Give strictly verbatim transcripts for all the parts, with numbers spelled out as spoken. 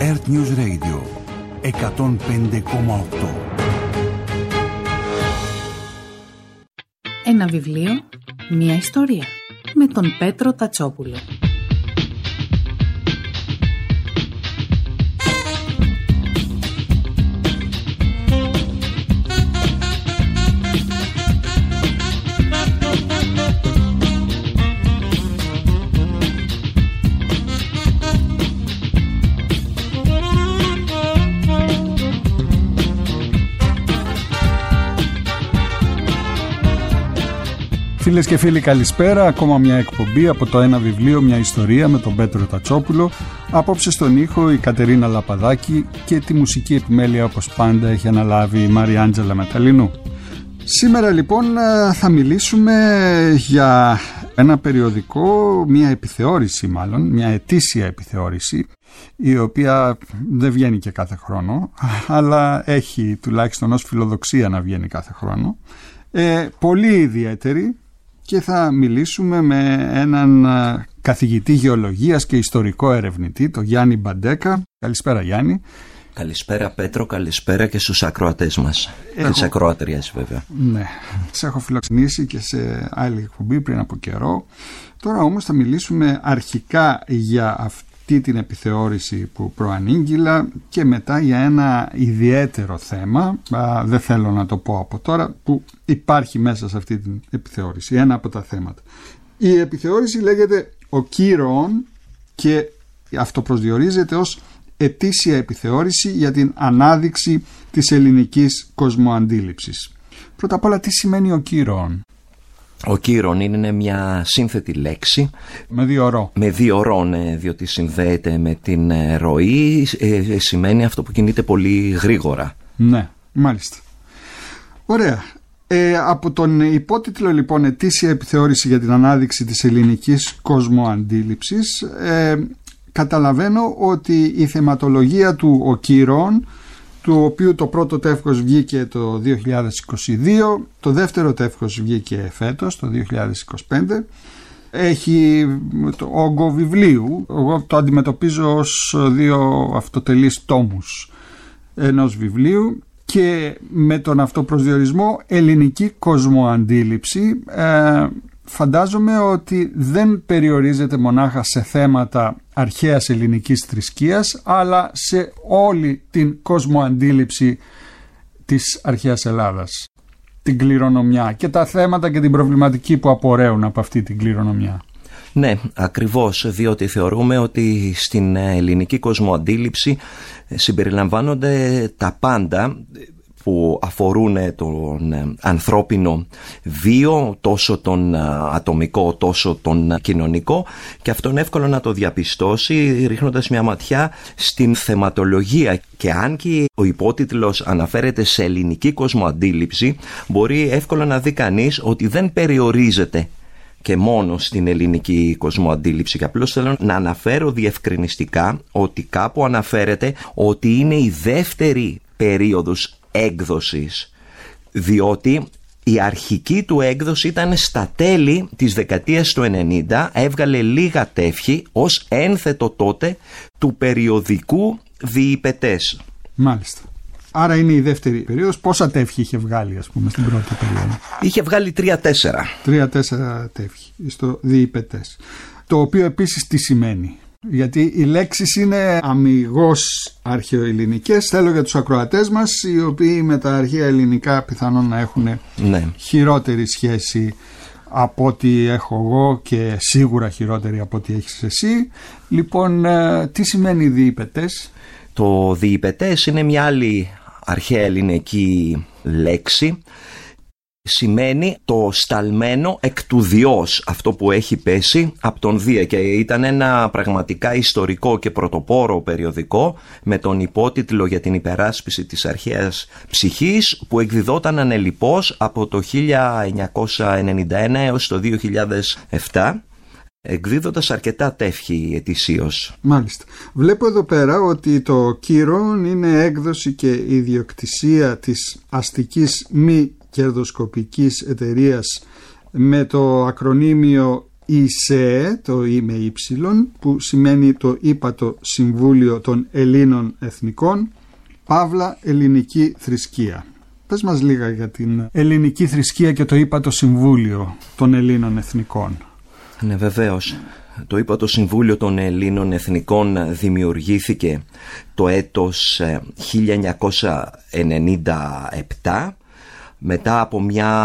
Earth News Radio εκατόν πέντε κόμμα οκτώ. Ένα βιβλίο, μια ιστορία, με τον Πέτρο Τατσόπουλο. Φίλες και φίλοι, καλησπέρα. Ακόμα μια εκπομπή από το Ένα Βιβλίο, μια ιστορία με τον Πέτρο Τατσόπουλο. Απόψε στον ήχο η Κατερίνα Λαπαδάκη και τη μουσική επιμέλεια, όπως πάντα, έχει αναλάβει η Μαριάντζελα Μεταλλινού. Σήμερα λοιπόν θα μιλήσουμε για ένα περιοδικό, μια επιθεώρηση μάλλον, μια ετήσια επιθεώρηση, η οποία δεν βγαίνει και κάθε χρόνο, αλλά έχει τουλάχιστον ως φιλοδοξία να βγαίνει κάθε χρόνο. Ε, πολύ ιδιαίτερη. Και θα μιλήσουμε με έναν καθηγητή γεωλογίας και ιστορικό ερευνητή, τον Γιάννη Μπαντέκα. Καλησπέρα Γιάννη. Καλησπέρα Πέτρο, καλησπέρα και στους ακροατές μας. Έχω... Και τις ακροατριές βέβαια. Ναι, σε έχω φιλοξενήσει και σε άλλη εκπομπή πριν από καιρό. Τώρα όμως θα μιλήσουμε αρχικά για αυτή την επιθεώρηση που προανήγγειλα και μετά για ένα ιδιαίτερο θέμα, α, δεν θέλω να το πω από τώρα, που υπάρχει μέσα σε αυτή την επιθεώρηση, ένα από τα θέματα. Η επιθεώρηση λέγεται ο Κύρων και αυτοπροσδιορίζεται ως ετήσια επιθεώρηση για την ανάδειξη της ελληνικής κοσμοαντίληψης. Πρώτα απ' όλα, τι σημαίνει ο Κύρων? Ο Κύρων είναι μια σύνθετη λέξη. Με δύο ρο. Με δύο ρο, ναι, διότι συνδέεται με την ροή, ε, σημαίνει αυτό που κινείται πολύ γρήγορα. Ναι, μάλιστα. Ωραία. Ε, από τον υπότιτλο λοιπόν ετήσια επιθεώρηση για την ανάδειξη της ελληνικής κοσμοαντίληψης, ε, καταλαβαίνω ότι η θεματολογία του ο Κύρων, του οποίου το πρώτο τεύχος βγήκε το δύο χιλιάδες είκοσι δύο, το δεύτερο τεύχος βγήκε φέτος, το δύο χιλιάδες είκοσι πέντε, έχει το όγκο βιβλίου. Εγώ το αντιμετωπίζω ως δύο αυτοτελείς τόμους ενός βιβλίου και με τον αυτοπροσδιορισμό ελληνική κοσμοαντίληψη ε, φαντάζομαι ότι δεν περιορίζεται μονάχα σε θέματα αρχαίας ελληνικής θρησκείας, αλλά σε όλη την κοσμοαντίληψη της αρχαίας Ελλάδας, την κληρονομιά και τα θέματα και την προβληματική που απορρέουν από αυτή την κληρονομιά. Ναι, ακριβώς, διότι θεωρούμε ότι στην ελληνική κοσμοαντίληψη συμπεριλαμβάνονται τα πάντα που αφορούν τον ανθρώπινο βίο, τόσο τον ατομικό τόσο τον κοινωνικό, και αυτό είναι εύκολο να το διαπιστώσει ρίχνοντας μια ματιά στην θεματολογία. Και αν και ο υπότιτλος αναφέρεται σε ελληνική κοσμοαντίληψη, μπορεί εύκολα να δει κανείς ότι δεν περιορίζεται και μόνο στην ελληνική κοσμοαντίληψη, και απλώς θέλω να αναφέρω διευκρινιστικά ότι κάπου αναφέρεται ότι είναι η δεύτερη περίοδος έκδοσης, διότι η αρχική του έκδοση ήταν στα τέλη της δεκαετίας του ενενήντα, έβγαλε λίγα τεύχη ως ένθετο τότε του περιοδικού Διηπετές. Μάλιστα. Άρα είναι η δεύτερη περίοδος. Πόσα τεύχη είχε βγάλει, ας πούμε, στην πρώτη περίοδο? Είχε βγάλει τρία-τέσσερα. Τρία-τέσσερα τεύχη στο Διηπετές. Το οποίο επίσης τι σημαίνει? Γιατί οι λέξεις είναι αμιγώς αρχαιοελληνικές. Θέλω για τους ακροατές μας, οι οποίοι με τα αρχαία ελληνικά πιθανόν να έχουν ναι. χειρότερη σχέση από ό,τι έχω εγώ και σίγουρα χειρότερη από ό,τι έχεις εσύ. Λοιπόν, τι σημαίνει διηπετές? Το διηπετές είναι μια άλλη αρχαία ελληνική λέξη. Σημαίνει το σταλμένο εκ του Διός, αυτό που έχει πέσει από τον Δία, και ήταν ένα πραγματικά ιστορικό και πρωτοπόρο περιοδικό με τον υπότιτλο για την υπεράσπιση της αρχαίας ψυχής, που εκδιδόταν ανελιπώς από το χίλια εννιακόσια ενενήντα ένα έως το δύο χιλιάδες επτά, εκδίδοντας αρκετά τεύχη ετησίως. Μάλιστα. Βλέπω εδώ πέρα ότι το Κύρων είναι έκδοση και ιδιοκτησία της αστικής μη κερδοσκοπικής εταιρείας με το ακρονίμιο η ΣΕΕ, το Ι με Υ, που σημαίνει το ύπατο Συμβούλιο των Ελλήνων Εθνικών, παύλα ελληνική θρησκεία. Πες μας λίγα για την ελληνική θρησκεία και το ύπατο Συμβούλιο των Ελλήνων Εθνικών. Ναι, βεβαίως. Το ύπατο Συμβούλιο των Ελλήνων Εθνικών δημιουργήθηκε το έτος χίλια εννιακόσια ενενήντα επτά μετά από μια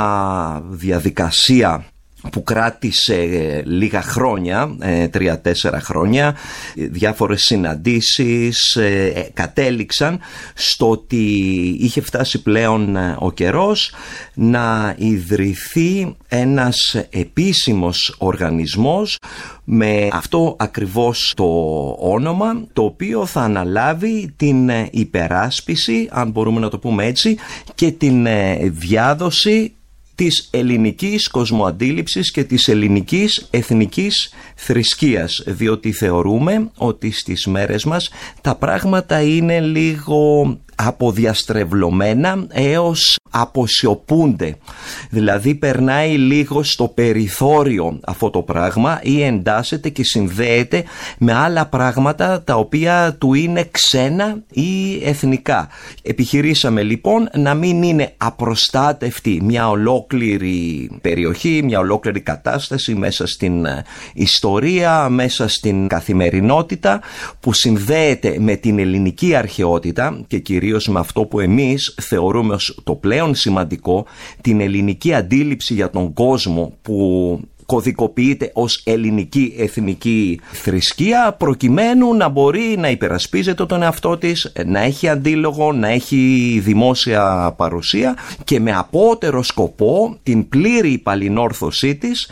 διαδικασία που κράτησε λίγα χρόνια, τρία-τέσσερα χρόνια. Διάφορες συναντήσεις ε, κατέληξαν στο ότι είχε φτάσει πλέον ο καιρός να ιδρυθεί ένας επίσημος οργανισμός με αυτό ακριβώς το όνομα, το οποίο θα αναλάβει την υπεράσπιση, αν μπορούμε να το πούμε έτσι, και την διάδοση της ελληνικής κοσμοαντίληψης και της ελληνικής εθνικής θρησκείας, διότι θεωρούμε ότι στις μέρες μας τα πράγματα είναι λίγο αποδιαστρεβλωμένα έως αποσιωπούνται. Δηλαδή περνάει λίγο στο περιθώριο αυτό το πράγμα ή εντάσσεται και συνδέεται με άλλα πράγματα τα οποία του είναι ξένα ή εθνικά. Επιχειρήσαμε λοιπόν να μην είναι απροστάτευτη μια ολόκληρη περιοχή, μια ολόκληρη κατάσταση μέσα στην ιστορία, μέσα στην καθημερινότητα που συνδέεται με την ελληνική αρχαιότητα και κυρίως με αυτό που εμείς θεωρούμε ως το πλέον σημαντικό, την ελληνική αντίληψη για τον κόσμο που κωδικοποιείται ως ελληνική εθνική θρησκεία, προκειμένου να μπορεί να υπερασπίζεται τον εαυτό της, να έχει αντίλογο, να έχει δημόσια παρουσία και με απότερο σκοπό την πλήρη υπαλληνόρθωσή της.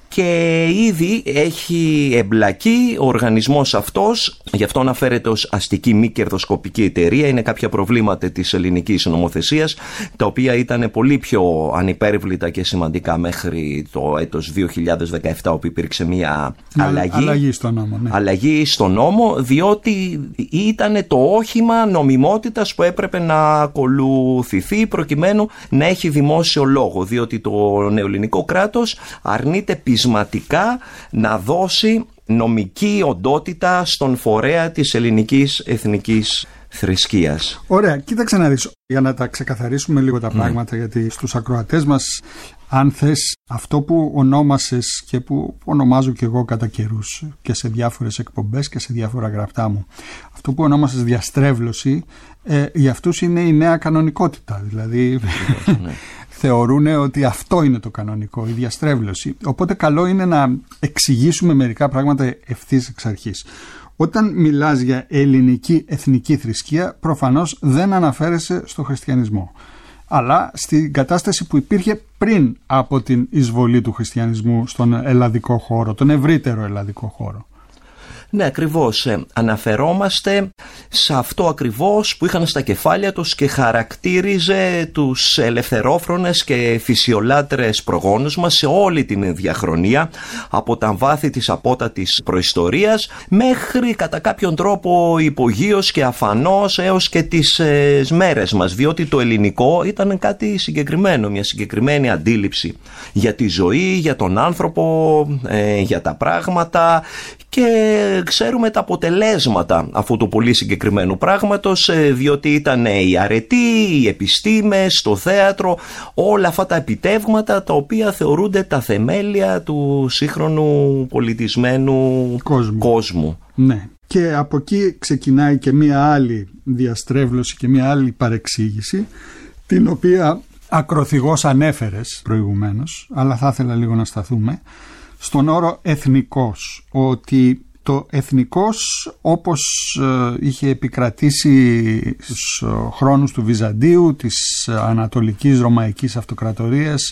Και ήδη έχει εμπλακεί ο οργανισμός αυτός, γι' αυτό αναφέρεται ως αστική μη κερδοσκοπική εταιρεία. Είναι κάποια προβλήματα της ελληνικής νομοθεσίας, τα οποία ήταν πολύ πιο ανυπέρβλητα και σημαντικά μέχρι το έτος δύο χιλιάδες δεκαεπτά, όπου υπήρξε μια αλλαγή, αλλαγή στον νόμο, ναι. αλλαγή στον νόμο, διότι ήταν το όχημα νομιμότητας που έπρεπε να ακολουθηθεί προκειμένου να έχει δημόσιο λόγο, διότι το νεοελληνικό κράτος αρνείται πεισματικά να δώσει νομική οντότητα στον φορέα της ελληνικής εθνικής θρησκείας. Ωραία, κοίταξε να δεις, για να τα ξεκαθαρίσουμε λίγο τα πράγματα, mm. γιατί στους ακροατές μας, αν θες, αυτό που ονόμασες και που ονομάζω και εγώ κατά καιρούς και σε διάφορες εκπομπές και σε διάφορα γραπτά μου, αυτό που ονόμασες διαστρέβλωση, ε, για αυτούς είναι η νέα κανονικότητα, δηλαδή ναι. θεωρούν ότι αυτό είναι το κανονικό, η διαστρέβλωση. Οπότε καλό είναι να εξηγήσουμε μερικά πράγματα ευθύς εξ αρχής. Όταν μιλάς για ελληνική εθνική θρησκεία, προφανώς δεν αναφέρεσαι στο χριστιανισμό, αλλά στην κατάσταση που υπήρχε πριν από την εισβολή του χριστιανισμού στον ελλαδικό χώρο, τον ευρύτερο ελλαδικό χώρο. Ναι, ακριβώς. Ε, αναφερόμαστε σε αυτό ακριβώς που είχαν στα κεφάλια τους και χαρακτήριζε τους ελευθερόφρονες και φυσιολάτρες προγόνους μας σε όλη την διαχρονία, από τα βάθη της απότατης προϊστορίας μέχρι κατά κάποιον τρόπο υπογείως και αφανώς έως και τις ε, μέρες μας, διότι το ελληνικό ήταν κάτι συγκεκριμένο, μια συγκεκριμένη αντίληψη για τη ζωή, για τον άνθρωπο, ε, για τα πράγματα, και ξέρουμε τα αποτελέσματα αυτού του πολύ συγκεκριμένου πράγματος, διότι ήταν η αρετή, οι επιστήμες, το θέατρο, όλα αυτά τα επιτεύγματα τα οποία θεωρούνται τα θεμέλια του σύγχρονου πολιτισμένου κόσμου. κόσμου. Ναι. Και από εκεί ξεκινάει και μία άλλη διαστρέβλωση και μία άλλη παρεξήγηση, την οποία ακροθυγώς ανέφερες προηγουμένως, αλλά θα ήθελα λίγο να σταθούμε στον όρο εθνικός, ότι το εθνικός, όπως ε, είχε επικρατήσει στους χρόνους του Βυζαντίου, της Ανατολικής Ρωμαϊκής Αυτοκρατορίας,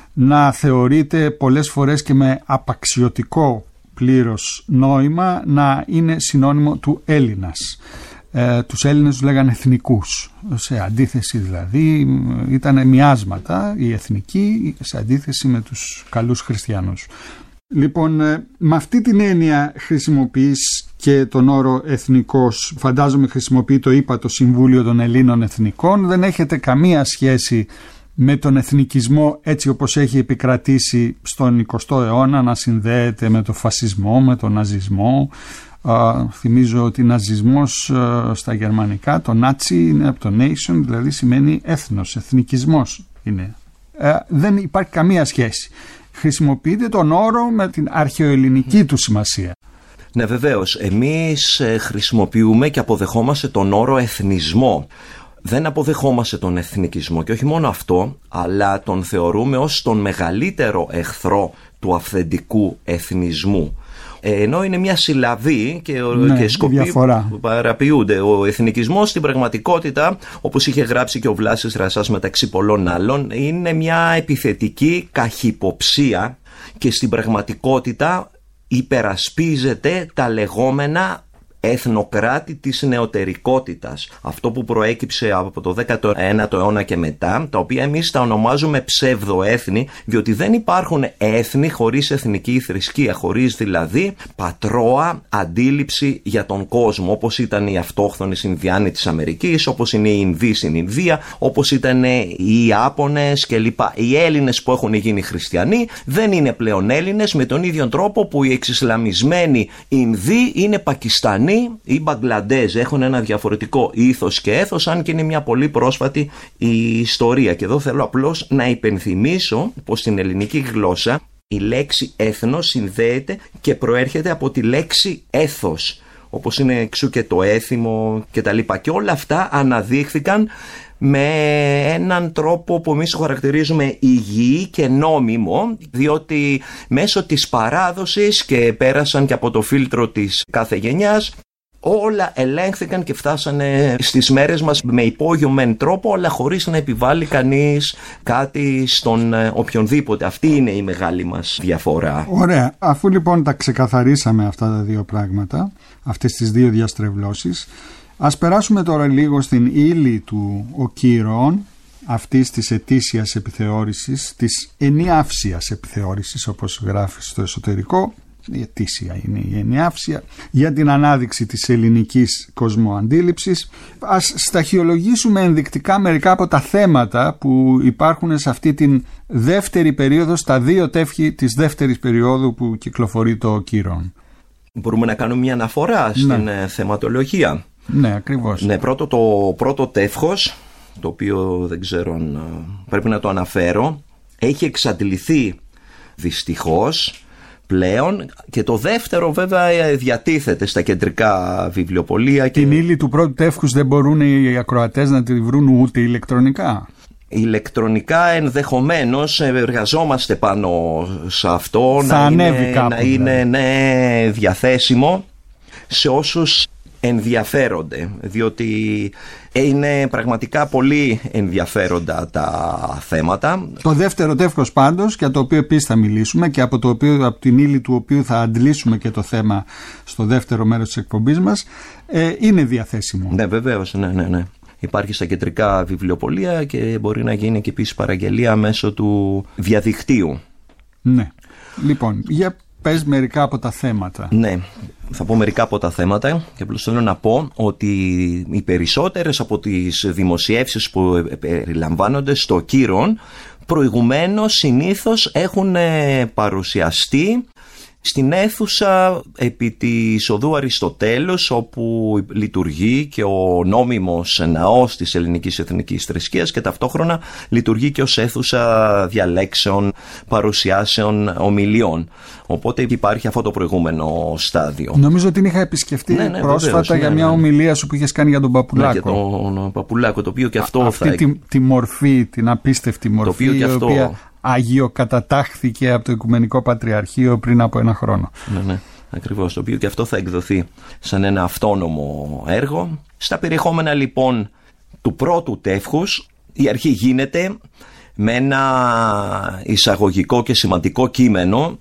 να θεωρείται πολλές φορές και με απαξιωτικό πλήρως νόημα να είναι συνώνυμο του Έλληνας. Ε, τους Έλληνες τους λέγανε εθνικούς, σε αντίθεση δηλαδή, ήταν μοιάσματα οι εθνικοί σε αντίθεση με τους καλούς χριστιανούς. Λοιπόν, με αυτή την έννοια χρησιμοποιείς και τον όρο εθνικός, φαντάζομαι χρησιμοποιεί το ύπατο Συμβούλιο των Ελλήνων Εθνικών, δεν έχετε καμία σχέση με τον εθνικισμό έτσι όπως έχει επικρατήσει στον εικοστό αιώνα να συνδέεται με τον φασισμό, με τον ναζισμό. Uh, θυμίζω ότι ναζισμός uh, στα γερμανικά, το νάτσι είναι από το nation, δηλαδή σημαίνει έθνος, εθνικισμός είναι. Uh, δεν υπάρχει καμία σχέση. Χρησιμοποιείται τον όρο με την αρχαιοελληνική του σημασία. Ναι, βεβαίως. Εμείς ε, χρησιμοποιούμε και αποδεχόμαστε τον όρο εθνισμό. Δεν αποδεχόμαστε τον εθνικισμό και όχι μόνο αυτό, αλλά τον θεωρούμε ως τον μεγαλύτερο εχθρό του αυθεντικού εθνισμού. Ενώ είναι μια συλλαβή και, ναι, και σκοποί που παραποιούνται. Ο εθνικισμός στην πραγματικότητα, όπως είχε γράψει και ο Βλάσης Ρασάς μεταξύ πολλών άλλων, είναι μια επιθετική καχυποψία και στην πραγματικότητα υπερασπίζεται τα λεγόμενα εθνοκράτη της νεωτερικότητας. Αυτό που προέκυψε από το δέκατο ένατο αιώνα και μετά, τα οποία εμείς τα ονομάζουμε ψευδοέθνη, διότι δεν υπάρχουν έθνη χωρίς εθνική θρησκεία, χωρίς δηλαδή πατρόα αντίληψη για τον κόσμο, όπως ήταν οι αυτόχθονες Ινδιάνοι της Αμερικής, όπως είναι οι Ινδοί στην Ινδία, όπως ήταν οι Ιάπωνες κλπ. Οι Έλληνες που έχουν γίνει χριστιανοί δεν είναι πλέον Έλληνες, με τον ίδιο τρόπο που οι εξισλαμισμένοι Ινδοί είναι Πακιστανοί ή Μπαγκλαντέζ, έχουν ένα διαφορετικό ήθος και έθος, αν και είναι μια πολύ πρόσφατη η ιστορία. Και εδώ θέλω απλώς να υπενθυμίσω πως στην ελληνική γλώσσα η λέξη έθνος συνδέεται και προέρχεται από τη λέξη έθος, όπως είναι εξού και το έθιμο και τα λοιπά. Και όλα αυτά αναδείχθηκαν με έναν τρόπο που εμείς το χαρακτηρίζουμε υγιή και νόμιμο, διότι μέσω της παράδοσης και πέρασαν και από το φίλτρο της κάθε γενιάς, όλα ελέγχθηκαν και φτάσανε στις μέρες μας με υπόγειο μεν τρόπο, αλλά χωρίς να επιβάλλει κανείς κάτι στον οποιονδήποτε. Αυτή είναι η μεγάλη μας διαφορά. Ωραία. Αφού λοιπόν τα ξεκαθαρίσαμε αυτά τα δύο πράγματα, αυτές τις δύο διαστρεβλώσεις, ας περάσουμε τώρα λίγο στην ύλη του οκύρων, αυτής της ετήσιας επιθεώρησης, της ενιαύσιας επιθεώρησης, όπως γράφει στο εσωτερικό. Η ετήσια είναι η ενιαύσια, για την ανάδειξη της ελληνικής κοσμοαντίληψης. Ας σταχυολογήσουμε ενδεικτικά μερικά από τα θέματα που υπάρχουν σε αυτή την δεύτερη περίοδο, στα δύο τεύχη της δεύτερης περίοδου που κυκλοφορεί το οκύρων. Μπορούμε να κάνουμε μια αναφορά στην ναι. θεματολογία. Ναι, ακριβώς. Ναι, πρώτο, το πρώτο τεύχος, το οποίο δεν ξέρω αν πρέπει να το αναφέρω, έχει εξαντληθεί δυστυχώς πλέον, και το δεύτερο βέβαια διατίθεται στα κεντρικά βιβλιοπωλεία. Και... την ύλη του πρώτου τεύχους δεν μπορούν οι ακροατές να τη βρουν ούτε ηλεκτρονικά. Ηλεκτρονικά ενδεχομένως, εργαζόμαστε πάνω σε αυτό. Θα να ανέβει είναι, κάπου, να είναι ναι, διαθέσιμο σε όσους ενδιαφέρονται, διότι είναι πραγματικά πολύ ενδιαφέροντα τα θέματα. Το δεύτερο τεύχος πάντως, για το οποίο επίσης θα μιλήσουμε και από, το οποίο, από την ύλη του οποίου θα αντλήσουμε και το θέμα στο δεύτερο μέρος της εκπομπής μας, ε, είναι διαθέσιμο. Ναι, βεβαίως, ναι, ναι, ναι. Υπάρχει στα κεντρικά βιβλιοπωλεία και μπορεί να γίνει και επίσης παραγγελία μέσω του διαδικτύου. Ναι. Λοιπόν, για πες μερικά από τα θέματα. Ναι, θα πω μερικά από τα θέματα και απλώς θέλω να πω ότι οι περισσότερες από τις δημοσιεύσεις που περιλαμβάνονται στο οκύρων προηγουμένως συνήθως έχουν παρουσιαστεί στην αίθουσα επί της οδού Αριστοτέλους, όπου λειτουργεί και ο νόμιμος ναός της ελληνικής εθνικής θρησκείας και ταυτόχρονα λειτουργεί και ως αίθουσα διαλέξεων, παρουσιάσεων, ομιλιών. Οπότε υπάρχει αυτό το προηγούμενο στάδιο. Νομίζω ότι την είχα επισκεφτεί ναι, ναι, πρόσφατα βεβαίως, για ναι, μια ναι. ομιλία σου που είχες κάνει για τον Παπουλάκο. Ναι, για τον Παπουλάκο, το οποίο και αυτό Α, θα... Αυτή τη, τη μορφή, την απίστευτη μορφή, το οποίο και αυτό... η οποία αγιοκατατάχθηκε από το Οικουμενικό Πατριαρχείο πριν από ένα χρόνο. Ναι, ναι, ακριβώς. Το οποίο και αυτό θα εκδοθεί σαν ένα αυτόνομο έργο. Στα περιεχόμενα λοιπόν του πρώτου τεύχους, η αρχή γίνεται με ένα εισαγωγικό και σημαντικό κείμενο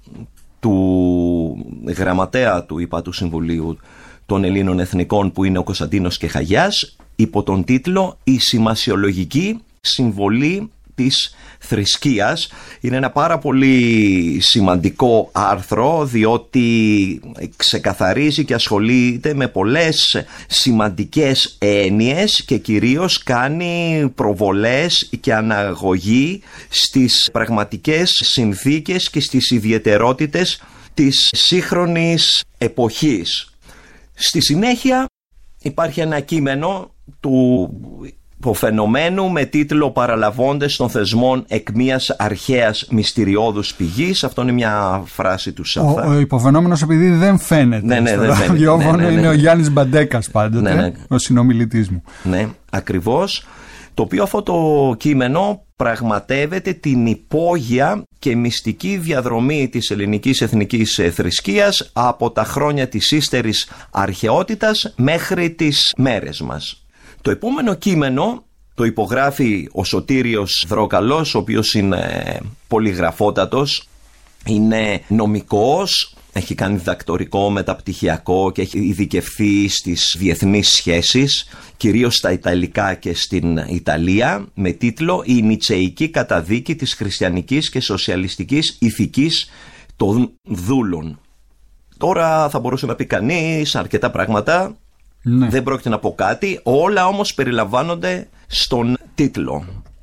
του γραμματέα του ΥΠΑΤΟΥ Συμβουλίου των Ελλήνων Εθνικών, που είναι ο Κωνσταντίνος Κεχαγιάς, υπό τον τίτλο «Η σημασιολογική συμβολή της θρησκείας. Είναι ένα πάρα πολύ σημαντικό άρθρο, διότι ξεκαθαρίζει και ασχολείται με πολλές σημαντικές έννοιες και κυρίως κάνει προβολές και αναγωγή στις πραγματικές συνθήκες και στις ιδιαιτερότητες της σύγχρονης εποχής. Στη συνέχεια υπάρχει ένα κείμενο του υποφαινομένου με τίτλο «Παραλαβώντες των θεσμών εκ μίας αρχαίας μυστηριώδους πηγής». Αυτό είναι μια φράση του Σαφά. Ο, ο υποφαινόμενος, επειδή δεν φαίνεται, ναι, ναι, στο δεν ραδιόφωνο, ναι, ναι, ναι, είναι ναι. ο Γιάννης Μπαντέκας πάντοτε, ναι, ναι. ο συνομιλητής μου. Ναι, ακριβώς. Το οποίο αυτό το κείμενο πραγματεύεται την υπόγεια και μυστική διαδρομή της ελληνικής εθνικής θρησκείας από τα χρόνια της ύστερης αρχαιότητας μέχρι τις μέρες μας. Το επόμενο κείμενο το υπογράφει ο Σωτήριος Δρόκαλος, ο οποίος είναι πολυγραφότατος, είναι νομικός, έχει κάνει διδακτορικό μεταπτυχιακό και έχει ειδικευθεί στις διεθνείς σχέσεις, κυρίως στα Ιταλικά και στην Ιταλία, με τίτλο «Η Νητσεϊκή καταδίκη της χριστιανικής και σοσιαλιστικής ηθικής των δούλων». Τώρα θα μπορούσε να πει κανείς αρκετά πράγματα, ναι. Δεν πρόκειται να πω κάτι, όλα όμως περιλαμβάνονται στον τίτλο.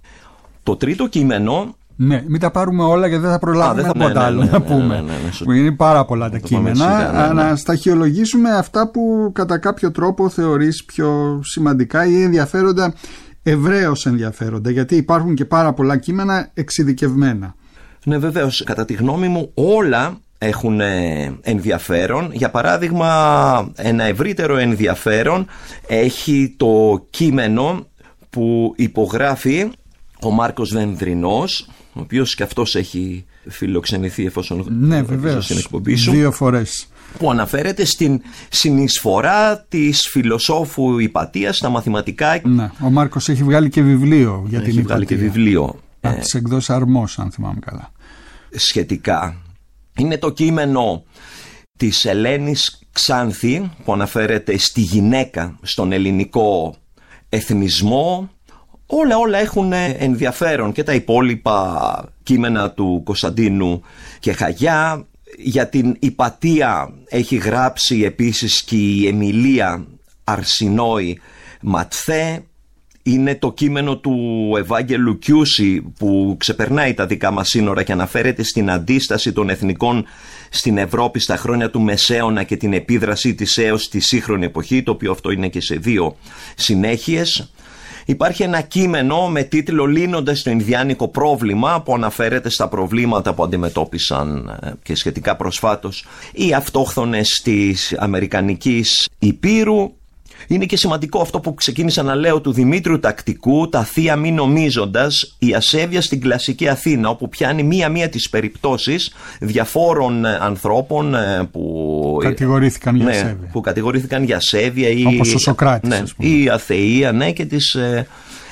Το τρίτο κείμενο... Ναι, μην τα πάρουμε όλα γιατί δεν θα προλάβουμε Α, τίποτα άλλο να πούμε. Ναι, ναι, ναι, είναι πάρα πολλά τα κείμενα. Σειρά, ναι, ναι. Να σταχυολογήσουμε αυτά που κατά κάποιο τρόπο θεωρείς πιο σημαντικά ή ενδιαφέροντα, ευρέως ενδιαφέροντα, γιατί υπάρχουν και πάρα πολλά κείμενα εξειδικευμένα. Ναι, βεβαίως. Κατά τη γνώμη μου όλα έχουν ενδιαφέρον. Για παράδειγμα, ένα ευρύτερο ενδιαφέρον έχει το κείμενο που υπογράφει ο Μάρκος Δενδρινός, ο οποίος και αυτός έχει φιλοξενηθεί, εφόσον ναι, βεβαίως, στην εκπομπή σου, δύο φορές, που αναφέρεται στην συνεισφορά της φιλοσόφου Ιπατίας στα μαθηματικά. Ναι, ο Μάρκος έχει βγάλει και βιβλίο για έχει την βγάλει Ιπατία. Και βιβλίο. Από ε, τις εκδόσεις Αρμός, αν θυμάμαι καλά. Σχετικά. Είναι το κείμενο της Ελένης Ξάνθη που αναφέρεται στη γυναίκα, στον ελληνικό εθνισμό. Όλα όλα έχουν ενδιαφέρον, και τα υπόλοιπα κείμενα του Κωνσταντίνου και Χαγιά. Για την Ιπατία έχει γράψει επίσης και η Εμιλία Αρσινόη Ματθέ. Είναι το κείμενο του Ευάγγελου Κιούση που ξεπερνάει τα δικά μας σύνορα και αναφέρεται στην αντίσταση των εθνικών στην Ευρώπη στα χρόνια του Μεσαίωνα και την επίδρασή της έως τη σύγχρονη εποχή, το οποίο αυτό είναι και σε δύο συνέχειες. Υπάρχει ένα κείμενο με τίτλο «Λύνοντας το Ινδιάνικο πρόβλημα» που αναφέρεται στα προβλήματα που αντιμετώπισαν και σχετικά προσφάτως οι αυτόχθονες της Αμερικανικής Υπήρου. Είναι και σημαντικό αυτό που ξεκίνησα να λέω του Δημήτριου Τακτικού, «Τα θεία μη νομίζοντας, η ασέβεια στην κλασική Αθήνα», όπου πιάνει μία-μία τις περιπτώσεις διαφόρων ανθρώπων που κατηγορήθηκαν για ναι, ασέβεια. Που κατηγορήθηκαν για ασέβεια ή, όπως ο Σοκράτης, ναι, ή αθεία, ναι, και τις ε,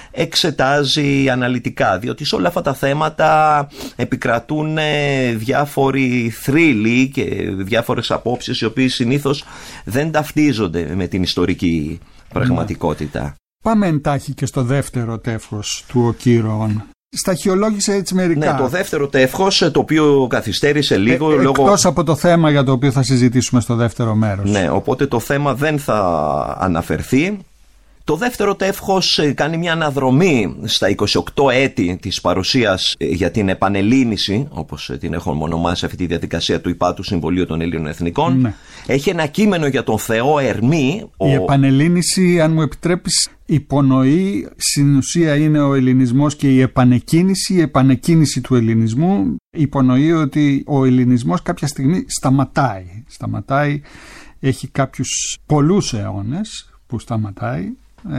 εξετάζει αναλυτικά, διότι σε όλα αυτά τα θέματα επικρατούν διάφοροι θρύλοι και διάφορες απόψεις οι οποίες συνήθως δεν ταυτίζονται με την ιστορική πραγματικότητα. Ναι. Πάμε εντάχει και στο δεύτερο τεύχος του Οκύρων. Σταχυολόγησε έτσι μερικά. Ναι, το δεύτερο τεύχος, το οποίο καθυστέρησε λίγο ε, λόγω... εκτός από το θέμα για το οποίο θα συζητήσουμε στο δεύτερο μέρος. Ναι, οπότε το θέμα δεν θα αναφερθεί. Το δεύτερο τεύχος κάνει μια αναδρομή στα είκοσι οκτώ έτη της παρουσίας για την επανελλήνιση, όπως την έχουμε ονομάσει αυτή τη διαδικασία του Υπάτου Συμβολίου των Ελλήνων Εθνικών. Ναι. Έχει ένα κείμενο για τον Θεό Ερμή. Η ο... επανελλήνιση, αν μου επιτρέπεις, υπονοεί, στην ουσία είναι ο ελληνισμός και η επανεκκίνηση, η επανεκκίνηση του ελληνισμού υπονοεί ότι ο ελληνισμός κάποια στιγμή σταματάει. Σταματάει, έχει κάποιους πολλούς αιώνες που σταματάει. Ε,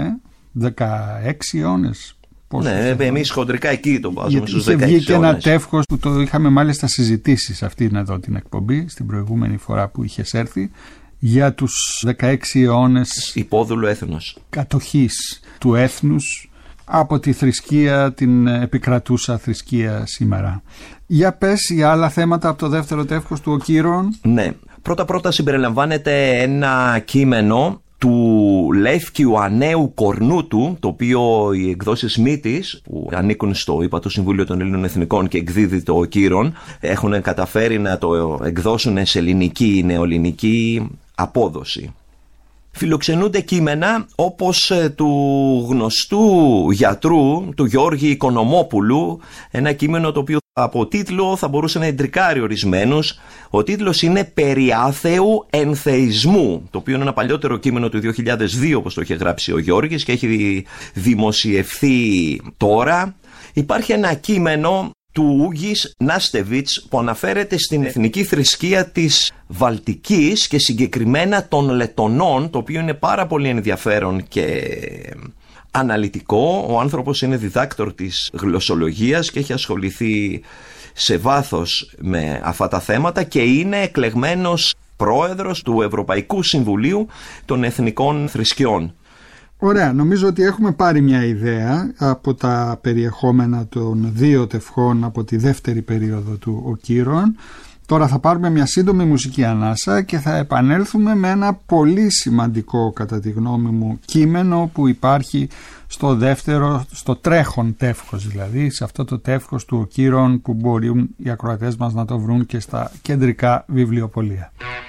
δεκαέξι αιώνες. Ναι, εμείς χοντρικά εκεί το βάζουμε στους δεκαέξι αιώνες. Βγήκε ένα τεύχος που το είχαμε μάλιστα συζητήσει σε αυτήν εδώ την εκπομπή, στην προηγούμενη φορά που είχες έρθει, για τους δεκαέξι αιώνες υπόδουλο έθνος κατοχής του έθνους από τη θρησκεία, την επικρατούσα θρησκεία σήμερα. Για πες για άλλα θέματα από το δεύτερο τεύχος του Οκύρων. Ναι, πρώτα πρώτα συμπεριλαμβάνεται ένα κείμενο του Λεύκιου Ανέου Κορνούτου, το οποίο οι εκδόσεις Μύτης, που ανήκουν στο ΙΠΑ το Συμβούλιο των Ελλήνων Εθνικών και εκδίδει το Κύρον, έχουν καταφέρει να το εκδώσουν σε ελληνική, νεοελληνική απόδοση. Φιλοξενούνται κείμενα όπως του γνωστού γιατρού, του Γιώργη Οικονομόπουλου, ένα κείμενο το οποίο από τίτλο θα μπορούσε να εντρικάρει ορισμένους. Ο τίτλος είναι «Περί άθεου ενθεϊσμού», το οποίο είναι ένα παλιότερο κείμενο του δύο χιλιάδες δύο, όπως το είχε γράψει ο Γιώργης, και έχει δημοσιευθεί τώρα. Υπάρχει ένα κείμενο του Ούγης Νάστεβιτς που αναφέρεται στην εθνική θρησκεία της Βαλτικής και συγκεκριμένα των Λετονών, το οποίο είναι πάρα πολύ ενδιαφέρον και αναλυτικό. Ο άνθρωπος είναι διδάκτορ της γλωσσολογίας και έχει ασχοληθεί σε βάθος με αυτά τα θέματα και είναι εκλεγμένος πρόεδρος του Ευρωπαϊκού Συμβουλίου των Εθνικών Θρησκειών. Ωραία, νομίζω ότι έχουμε πάρει μια ιδέα από τα περιεχόμενα των δύο τευχών από τη δεύτερη περίοδο του Ο Κύρον. Τώρα θα πάρουμε μια σύντομη μουσική ανάσα και θα επανέλθουμε με ένα πολύ σημαντικό, κατά τη γνώμη μου, κείμενο που υπάρχει στο δεύτερο, στο τρέχον τεύχος, δηλαδή σε αυτό το τεύχος του Ο Κύρον, που μπορούν οι ακροατές μας να το βρουν και στα κεντρικά βιβλιοπωλεία.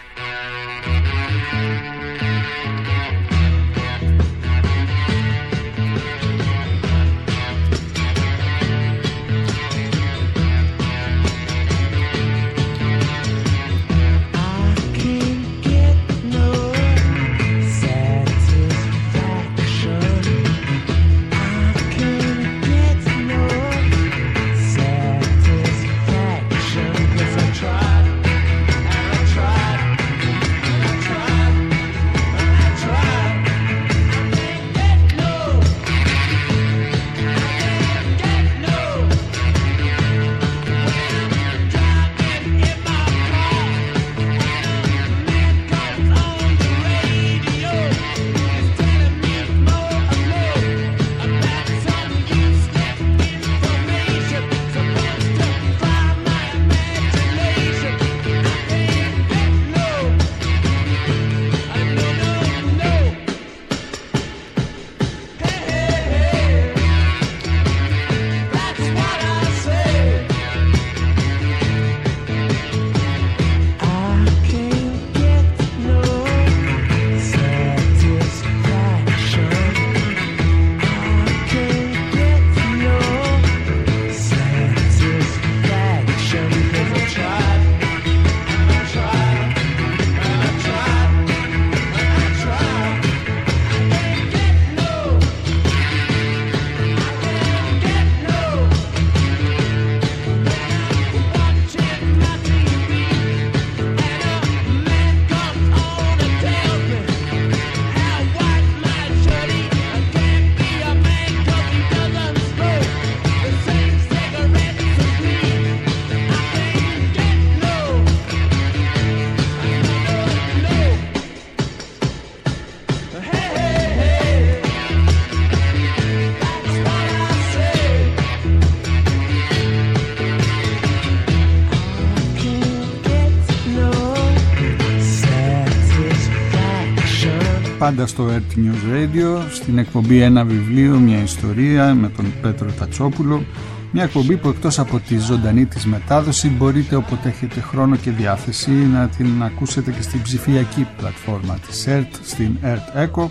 Πάντα στο Earth News Radio, στην εκπομπή «Ένα βιβλίο, μια ιστορία» με τον Πέτρο Τατσόπουλο. Μια εκπομπή που εκτός από τη ζωντανή της μετάδοση μπορείτε όποτε έχετε χρόνο και διάθεση να την ακούσετε και στην ψηφιακή πλατφόρμα της Earth, στην Earth Echo.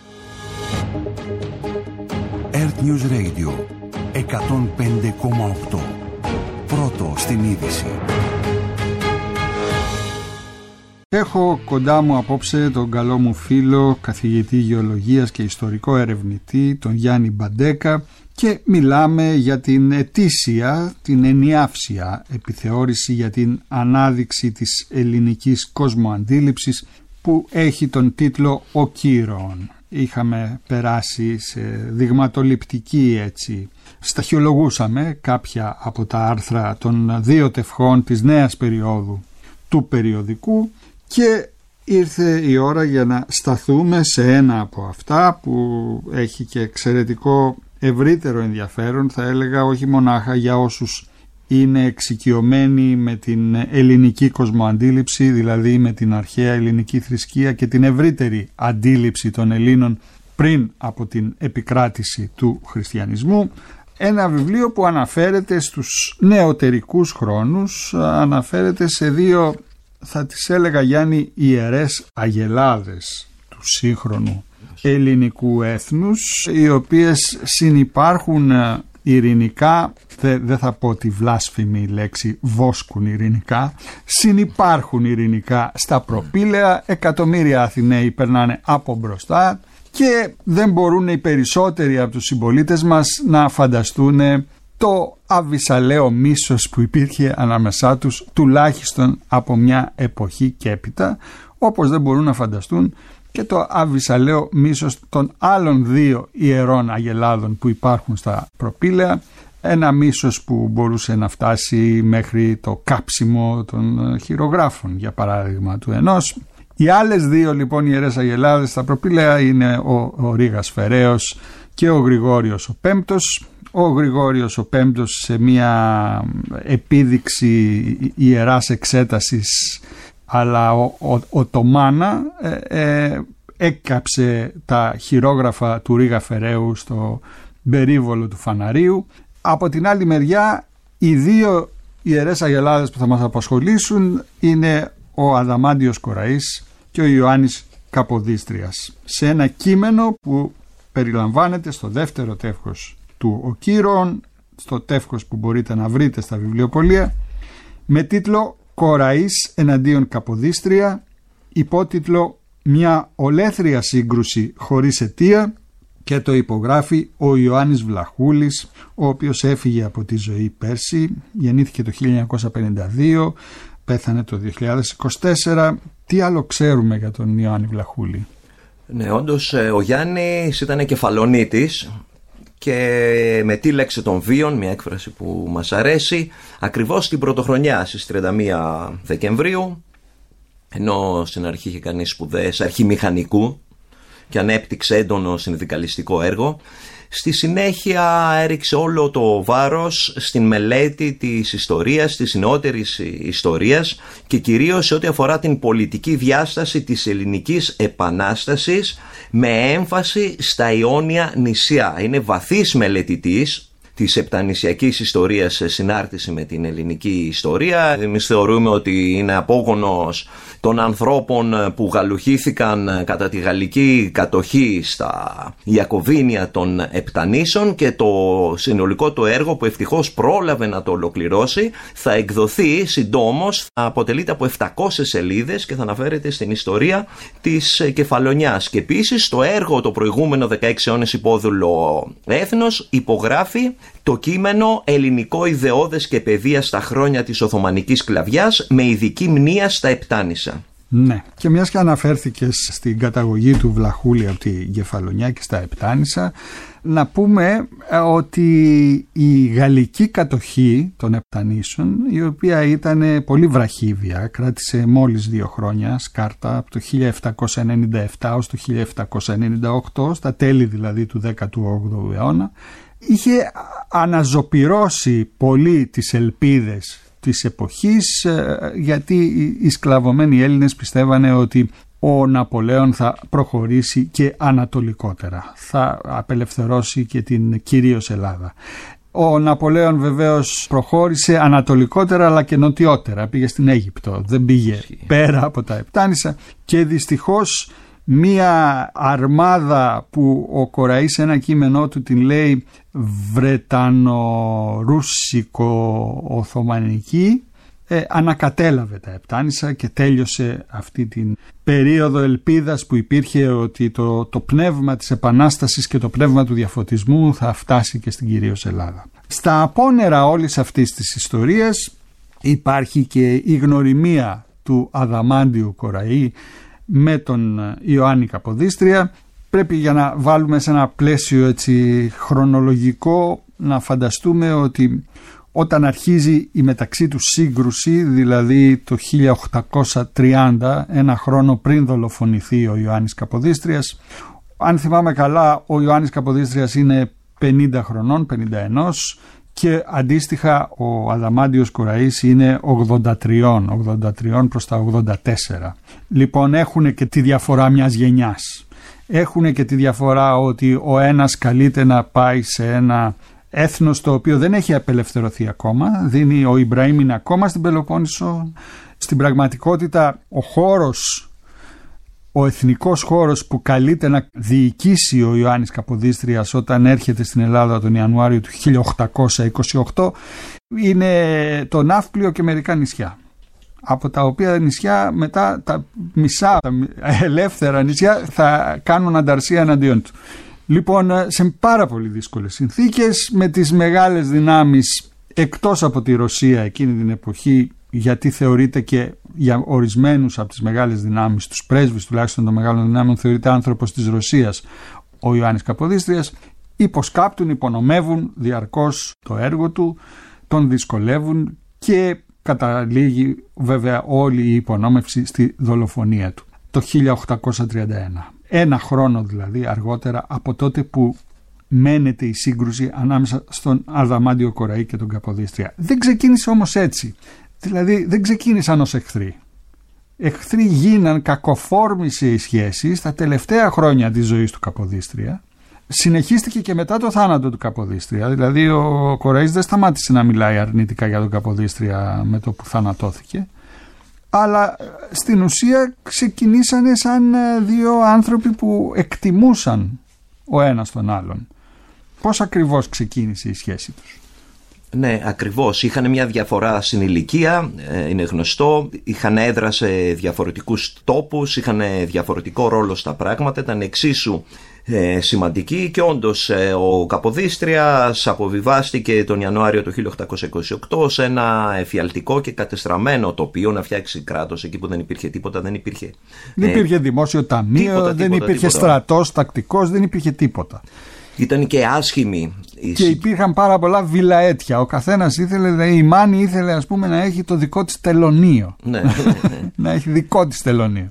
Earth News Radio εκατόν πέντε κόμμα οκτώ. Πρώτο στην είδηση. Έχω κοντά μου απόψε τον καλό μου φίλο, καθηγητή γεωλογίας και ιστορικό ερευνητή, τον Γιάννη Μπαντέκα, και μιλάμε για την ετήσια, την ενιάυσια επιθεώρηση για την ανάδειξη της ελληνικής κοσμοαντίληψης που έχει τον τίτλο «Ο Κύρον». Είχαμε περάσει σε δειγματοληπτική έτσι. Σταχυολογούσαμε κάποια από τα άρθρα των δύο τευχών της νέας περίοδου του περιοδικού και ήρθε η ώρα για να σταθούμε σε ένα από αυτά που έχει και εξαιρετικό ευρύτερο ενδιαφέρον, θα έλεγα, όχι μονάχα για όσους είναι εξοικειωμένοι με την ελληνική κοσμοαντίληψη, δηλαδή με την αρχαία ελληνική θρησκεία και την ευρύτερη αντίληψη των Ελλήνων πριν από την επικράτηση του χριστιανισμού. Ένα βιβλίο που αναφέρεται στους νεωτερικούς χρόνους, αναφέρεται σε δύο, θα τις έλεγα Γιάννη, ιερές αγελάδες του σύγχρονου ελληνικού έθνους, οι οποίες συνυπάρχουν ειρηνικά, δεν δε θα πω τη βλάσφημη λέξη βόσκουν ειρηνικά, συνυπάρχουν ειρηνικά στα προπήλαια, εκατομμύρια Αθηναίοι περνάνε από μπροστά και δεν μπορούν οι περισσότεροι από τους συμπολίτες μας να φανταστούν το αβυσαλαίο μίσος που υπήρχε ανάμεσά τους τουλάχιστον από μια εποχή και έπειτα, όπως δεν μπορούν να φανταστούν και το αβυσαλαίο μίσος των άλλων δύο ιερών αγελάδων που υπάρχουν στα προπήλαια, ένα μίσος που μπορούσε να φτάσει μέχρι το κάψιμο των χειρογράφων, για παράδειγμα, του ενός. Οι άλλες δύο λοιπόν ιερές αγελάδες στα προπήλαια είναι ο, ο Ρήγας Φεραίος και ο Γρηγόριος ο Πέμπτος. Ο Γρηγόριος ο Πέμπτος, σε μια επίδειξη ιεράς εξέτασης, αλλά ο, ο, ο Τομάνα ε, ε, έκαψε τα χειρόγραφα του Ρήγα Φεραίου στο περίβολο του Φαναρίου. Από την άλλη μεριά, οι δύο ιερές αγελάδες που θα μας απασχολήσουν είναι ο Αδαμάντιος Κοραής και ο Ιωάννης Καποδίστριας, σε ένα κείμενο που περιλαμβάνεται στο δεύτερο τεύχος του Ο Κύρων, στο τεύχος που μπορείτε να βρείτε στα βιβλιοπωλεία, με τίτλο «Κοραής εναντίον Καποδίστρια», υπότιτλο «Μια ολέθρια σύγκρουση χωρίς αιτία», και το υπογράφει ο Ιωάννης Βλαχούλης, ο οποίος έφυγε από τη ζωή πέρσι, γεννήθηκε το χίλια εννιακόσια πενήντα δύο, πέθανε το δύο χιλιάδες είκοσι τέσσερα. Τι άλλο ξέρουμε για τον Ιωάννη Βλαχούλη? Ναι, όντως ο Γιάννης ήταν κεφαλονίτης και μετήλεξε των βίων, μια έκφραση που μας αρέσει, ακριβώς την πρωτοχρονιά στις τριάντα μία Δεκεμβρίου, ενώ στην αρχή είχε κάνει σπουδές αρχιμηχανικού και ανέπτυξε έντονο συνδικαλιστικό έργο. Στη συνέχεια έριξε όλο το βάρος στην μελέτη της ιστορίας, της νεότερης ιστορίας και κυρίως σε ό,τι αφορά την πολιτική διάσταση της ελληνικής επανάστασης, με έμφαση στα Ιόνια νησιά. Είναι βαθύς μελετητής της επτανησιακής ιστορίας σε συνάρτηση με την ελληνική ιστορία. Εμείς θεωρούμε ότι είναι απόγονος των ανθρώπων που γαλουχήθηκαν κατά τη γαλλική κατοχή στα Ιακωβίνια των Επτανήσων, και το συνολικό το έργο, που ευτυχώς πρόλαβε να το ολοκληρώσει, θα εκδοθεί συντόμως, θα αποτελείται από επτακόσιες σελίδες και θα αναφέρεται στην ιστορία της Κεφαλονιάς. Και επίσης το έργο, το προηγούμενο δεκαέξι αιώνες υπόδουλο έθνος, υπογράφει το κείμενο «Ελληνικό ιδεώδες και παιδεία στα χρόνια της Οθωμανικής σκλαβιάς, με ειδική μνήα στα Επτάνησα». Ναι, και μιας και αναφέρθηκες στην καταγωγή του Βλαχούλη από τη Κεφαλονιά και στα Επτάνησα, να πούμε ότι η γαλλική κατοχή των Επτανήσων, η οποία ήταν πολύ βραχύβια, κράτησε μόλις δύο χρόνια, Σκάρτα, από το χίλια επτακόσια ενενήντα επτά ως το χίλια επτακόσια ενενήντα οκτώ, στα τέλη δηλαδή του δέκατου όγδοου αιώνα, είχε αναζωπυρώσει πολύ τις ελπίδες της εποχής, γιατί οι σκλαβωμένοι Έλληνες πιστεύανε ότι ο Ναπολέον θα προχωρήσει και ανατολικότερα, θα απελευθερώσει και την κυρίως Ελλάδα. Ο Ναπολέον βεβαίως προχώρησε ανατολικότερα αλλά και νοτιότερα, πήγε στην Αίγυπτο, δεν πήγε πέρα από τα Επτάνησα, και δυστυχώς μία αρμάδα που ο Κοραής σε ένα κείμενό του την λέει Βρετανο-Ρούσικο-Οθωμανική, ε, ανακατέλαβε τα Επτάνησα και τέλειωσε αυτή την περίοδο ελπίδας που υπήρχε ότι το, το πνεύμα της Επανάστασης και το πνεύμα του διαφωτισμού θα φτάσει και στην κυρίως Ελλάδα. Στα απόνερα όλης αυτής της ιστορίας υπάρχει και η γνωριμία του Αδαμάντιου Κοραή με τον Ιωάννη Καποδίστρια. Πρέπει, για να βάλουμε σε ένα πλαίσιο έτσι χρονολογικό, να φανταστούμε ότι όταν αρχίζει η μεταξύ τους σύγκρουση, δηλαδή το χίλια οκτακόσια τριάντα, ένα χρόνο πριν δολοφονηθεί ο Ιωάννης Καποδίστριας, αν θυμάμαι καλά, ο Ιωάννης Καποδίστριας είναι πενήντα χρονών, πενήντα ένα, και αντίστοιχα ο Αδαμάντιος Κοραής είναι ογδόντα τρία, ογδόντα τρία προς τα ογδόντα τέσσερα. Λοιπόν, έχουν και τη διαφορά μιας γενιάς. Έχουν και τη διαφορά ότι ο ένας καλείται να πάει σε ένα έθνος το οποίο δεν έχει απελευθερωθεί ακόμα. Δίνει, ο Ιμπραήμ είναι ακόμα στην Πελοπόννησο. Στην πραγματικότητα ο χώρος, ο εθνικός χώρος που καλείται να διοικήσει ο Ιωάννης Καποδίστριας όταν έρχεται στην Ελλάδα τον Ιανουάριο του χίλια οκτακόσια είκοσι οκτώ είναι το Ναύπλιο και μερικά νησιά. Από τα οποία νησιά μετά τα μισά τα ελεύθερα νησιά θα κάνουν ανταρσία εναντίον του. Λοιπόν, σε πάρα πολύ δύσκολες συνθήκες, με τις μεγάλες δυνάμεις εκτός από τη Ρωσία εκείνη την εποχή, γιατί θεωρείται και για ορισμένους από τις μεγάλες δυνάμεις, τους πρέσβεις τουλάχιστον των μεγάλων δυνάμεων, θεωρείται άνθρωπος της Ρωσίας ο Ιωάννης Καποδίστριας, υποσκάπτουν, υπονομεύουν διαρκώς το έργο του, τον δυσκολεύουν και καταλήγει βέβαια όλη η υπονόμευση στη δολοφονία του το χίλια οκτακόσια τριάντα ένα. Ένα χρόνο δηλαδή αργότερα από τότε που μένεται η σύγκρουση ανάμεσα στον Αδαμάντιο Κοραή και τον Καποδίστρια. Δεν ξεκίνησε όμως έτσι. Δηλαδή δεν ξεκίνησαν ως εχθροί. Εχθροί γίναν, κακοφόρμησε οι σχέσεις τα τελευταία χρόνια της ζωής του Καποδίστρια. Συνεχίστηκε και μετά το θάνατο του Καποδίστρια. Δηλαδή ο Κοραής δεν σταμάτησε να μιλάει αρνητικά για τον Καποδίστρια με το που θανατώθηκε. Αλλά στην ουσία ξεκινήσανε σαν δύο άνθρωποι που εκτιμούσαν ο ένας τον άλλον. Πώς ακριβώς ξεκίνησε η σχέση τους? Ναι, ακριβώς. Είχαν μια διαφορά στην ηλικία, είναι γνωστό. Είχαν έδρα σε διαφορετικούς τόπους, είχαν διαφορετικό ρόλο στα πράγματα, ήταν εξίσου ε, σημαντική και όντως ε, ο Καποδίστριας αποβιβάστηκε τον Ιανουάριο του χίλια οκτακόσια είκοσι οκτώ σε ένα εφιαλτικό και κατεστραμμένο τοπίο να φτιάξει κράτος εκεί που δεν υπήρχε τίποτα, δεν υπήρχε, δεν υπήρχε ε, δημόσιο ταμείο, τίποτα, δεν τίποτα, υπήρχε τίποτα. Στρατός, τακτικός, δεν υπήρχε τίποτα. Ήταν και άσχημη. Και υπήρχαν πάρα πολλά βιλαέτια. Ο καθένας ήθελε, η Μάνη ήθελε ας πούμε να έχει το δικό της τελωνείο. Ναι, ναι, ναι. Να έχει δικό της τελωνείο.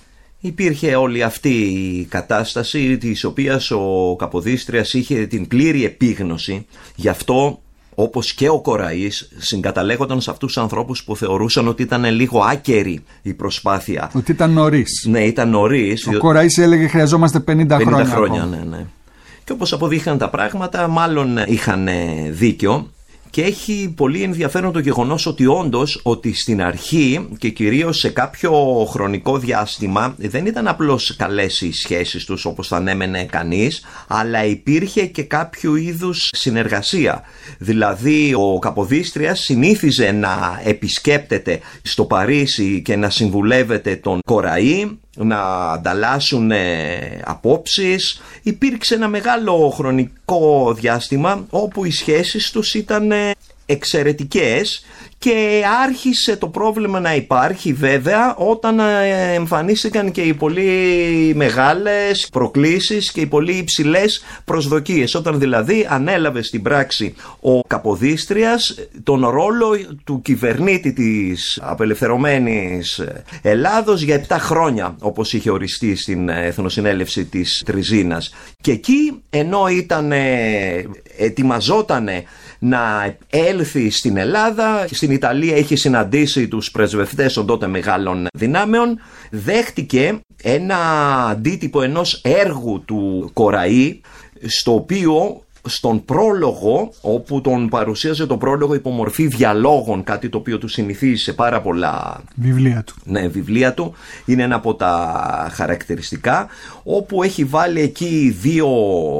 Υπήρχε όλη αυτή η κατάσταση της οποίας ο Καποδίστριας είχε την πλήρη επίγνωση. Γι' αυτό, όπως και ο Κοραής, συγκαταλέγονταν σε αυτούς τους ανθρώπους που θεωρούσαν ότι ήταν λίγο άκερη η προσπάθεια. Ότι ήταν νωρίς. Ναι, ήταν νωρίς. Ο Κοραής έλεγε χρειαζόμαστε πενήντα, πενήντα χρόνια. χρόνια, ναι, ναι. Και όπως αποδείχαν τα πράγματα, μάλλον είχαν δίκιο. Και έχει πολύ ενδιαφέρον το γεγονός ότι όντως ότι στην αρχή και κυρίως σε κάποιο χρονικό διάστημα δεν ήταν απλώς καλές οι σχέσεις τους όπως θα ανέμενε κανείς, αλλά υπήρχε και κάποιο είδους συνεργασία. Δηλαδή ο Καποδίστριας συνήθιζε να επισκέπτεται στο Παρίσι και να συμβουλεύεται τον Κοραή, να ανταλλάσσουν απόψεις. Υπήρξε ένα μεγάλο χρονικό διάστημα όπου οι σχέσεις τους ήταν εξαιρετικές και άρχισε το πρόβλημα να υπάρχει βέβαια όταν εμφανίστηκαν και οι πολύ μεγάλες προκλήσεις και οι πολύ υψηλές προσδοκίες, όταν δηλαδή ανέλαβε στην πράξη ο Καποδίστριας τον ρόλο του κυβερνήτη της απελευθερωμένης Ελλάδος για επτά χρόνια όπως είχε οριστεί στην Εθνοσυνέλευση της Τριζίνας. Και εκεί ενώ ήταν, ετοιμαζότανε να έλθει στην Ελλάδα, στην Ιταλία είχε συναντήσει τους πρεσβευτές των τότε μεγάλων δυνάμεων, δέχτηκε ένα αντίτυπο ενός έργου του Κοραή, στο οποίο στον πρόλογο, όπου τον παρουσίαζε το πρόλογο υπό μορφή διαλόγων, κάτι το οποίο του συνηθίζει σε πάρα πολλά βιβλία του. Ναι, βιβλία του, είναι ένα από τα χαρακτηριστικά, όπου έχει βάλει εκεί δύο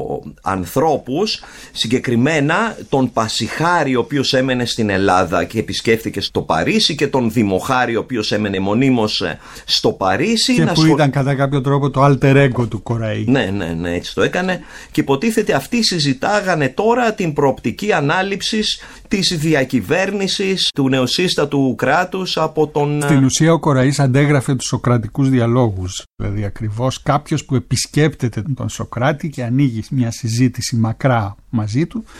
ανθρώπους, συγκεκριμένα τον Πασιχάρη ο οποίος έμενε στην Ελλάδα και επισκέφθηκε στο Παρίσι και τον Δημοχάρη ο οποίος έμενε μονίμως στο Παρίσι και να που σχολ... ήταν κατά κάποιο τρόπο το alter ego του Κοραή. Ναι, ναι, ναι, έτσι το έκανε και υποτίθεται αυτοί συζητάγανε τώρα την προοπτική ανάληψης της διακυβέρνησης του νεοσύστατου κράτους από τον... Στην ουσία ο Κοραής αντέγραφε τους σοκρατικούς διαλόγους, δηλαδή ακριβώς κάποιος που επισκέπτεται τον Σοκράτη και ανοίγει μια συζήτηση μακρά μαζί του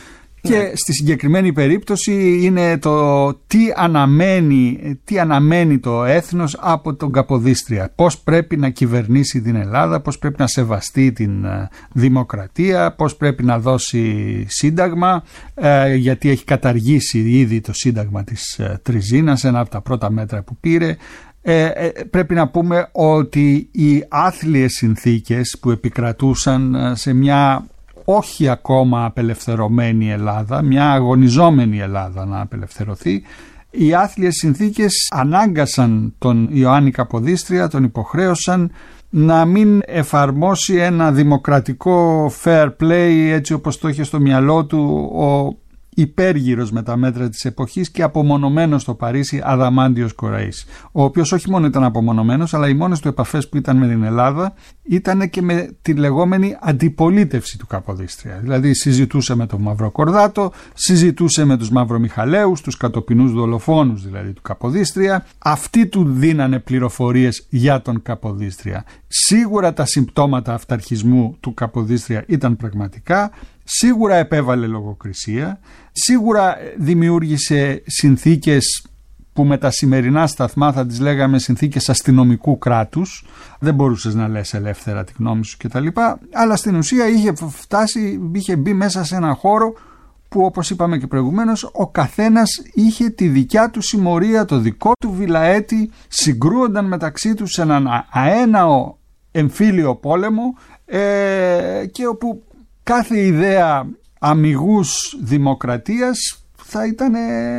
Και ναι. Στη συγκεκριμένη περίπτωση είναι το τι αναμένει, τι αναμένει το έθνος από τον Καποδίστρια. Πώς πρέπει να κυβερνήσει την Ελλάδα, πώς πρέπει να σεβαστεί την δημοκρατία, πώς πρέπει να δώσει σύνταγμα, ε, γιατί έχει καταργήσει ήδη το σύνταγμα της ε, Τριζίνας, ένα από τα πρώτα μέτρα που πήρε. Ε, ε, πρέπει να πούμε ότι οι άθλιες συνθήκες που επικρατούσαν σε μια όχι ακόμα απελευθερωμένη Ελλάδα, μια αγωνιζόμενη Ελλάδα να απελευθερωθεί, οι άθλιες συνθήκες ανάγκασαν τον Ιωάννη Καποδίστρια, τον υποχρέωσαν να μην εφαρμόσει ένα δημοκρατικό fair play έτσι όπως το είχε στο μυαλό του ο υπέργυρος με τα μέτρα της εποχής και απομονωμένος στο Παρίσι Αδαμάντιος Κοραής, ο οποίος όχι μόνο ήταν απομονωμένος, αλλά οι μόνες του επαφές που ήταν με την Ελλάδα ήταν και με τη λεγόμενη αντιπολίτευση του Καποδίστρια. Δηλαδή συζητούσε με τον Μαυροκορδάτο, συζητούσε με τους Μαυρομιχαλαίους, τους κατοπινούς δολοφόνους δηλαδή του Καποδίστρια. Αυτοί του δίνανε πληροφορίες για τον Καποδίστρια. Σίγουρα τα συμπτώματα αυταρχισμού του Καποδίστρια ήταν πραγματικά. Σίγουρα επέβαλε λογοκρισία, σίγουρα δημιούργησε συνθήκες που με τα σημερινά σταθμά θα τις λέγαμε συνθήκες αστυνομικού κράτους, δεν μπορούσες να λες ελεύθερα τη γνώμη σου κτλ. Αλλά στην ουσία είχε φτάσει, είχε μπει μέσα σε ένα χώρο που όπως είπαμε και προηγουμένως ο καθένας είχε τη δικιά του συμμορία, το δικό του βιλαέτη, συγκρούονταν μεταξύ τους σε έναν αέναο εμφύλιο πόλεμο ε, και όπου κάθε ιδέα αμιγούς δημοκρατίας θα ήταν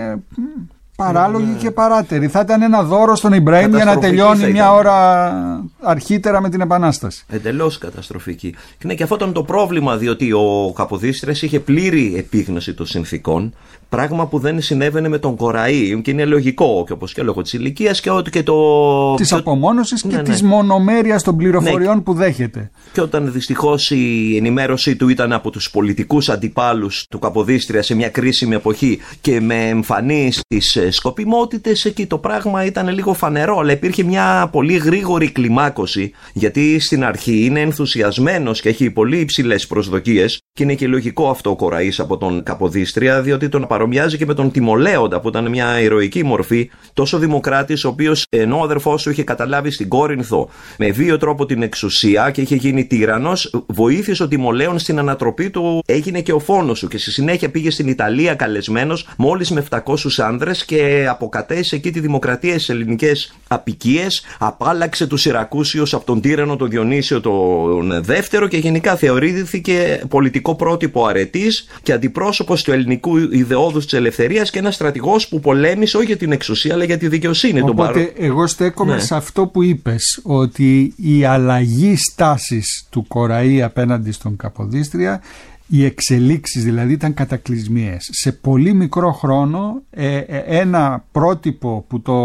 παράλογη ναι, ναι. και παράτερη. Θα ήταν ένα δώρο στον Ιμπραήμ για να τελειώνει μια ώρα αρχίτερα με την Επανάσταση. Εντελώς καταστροφική. Και ναι, και αυτό ήταν το πρόβλημα, διότι ο Καποδίστριας είχε πλήρη επίγνωση των συνθήκων, πράγμα που δεν συνέβαινε με τον Κοραή και είναι λογικό, και όπως και λόγω της ηλικίας και ότι και το... της απομόνωσης ναι, και ναι. της μονομέρειας των πληροφοριών ναι. που δέχεται. Και όταν δυστυχώς η ενημέρωσή του ήταν από τους πολιτικούς αντιπάλους του Καποδίστρια σε μια κρίσιμη εποχή και με εμφανείς τις σκοπιμότητες, εκεί το πράγμα ήταν λίγο φανερό, αλλά υπήρχε μια πολύ γρήγορη κλιμάκωση, γιατί στην αρχή είναι ενθουσιασμένος και έχει πολύ υψηλές προσδοκίες και είναι και λογικό αυτό ο Κοραής από τον Καποδίστρια, διότι τον παρομοιάζει και με τον Τιμολέοντα που ήταν μια ηρωική μορφή, τόσο δημοκράτης, ο οποίος ενώ ο αδερφός του είχε καταλάβει στην Κόρινθο με βίαιο τρόπο την εξουσία και είχε γίνει τύραννος, βοήθησε ο Τιμολέον στην ανατροπή του, έγινε και ο φόνος του και στη συνέχεια πήγε στην Ιταλία καλεσμένος μόλις με επτακόσιους άνδρες και αποκατέστησε εκεί τη δημοκρατία στις ελληνικές απικίες, απάλαξε τους Σιρακούσιους από τον τύραννο τον Διονύσιο τον δεύτερο και γενικά θεωρήθηκε πολιτικό πρότυπο αρετής και αντιπρόσωπος του ελληνικού ιδεώδους της ελευθερίας και ένας στρατηγός που πολέμησε όχι για την εξουσία αλλά για τη δικαιοσύνη. Οπότε τον εγώ στέκομαι ναι. σε αυτό που είπες, ότι η αλλαγή στάσης του Κοραή απέναντι στον Καποδίστρια, οι εξελίξεις δηλαδή ήταν κατακλυσμίες. Σε πολύ μικρό χρόνο ε, ε, ένα πρότυπο που το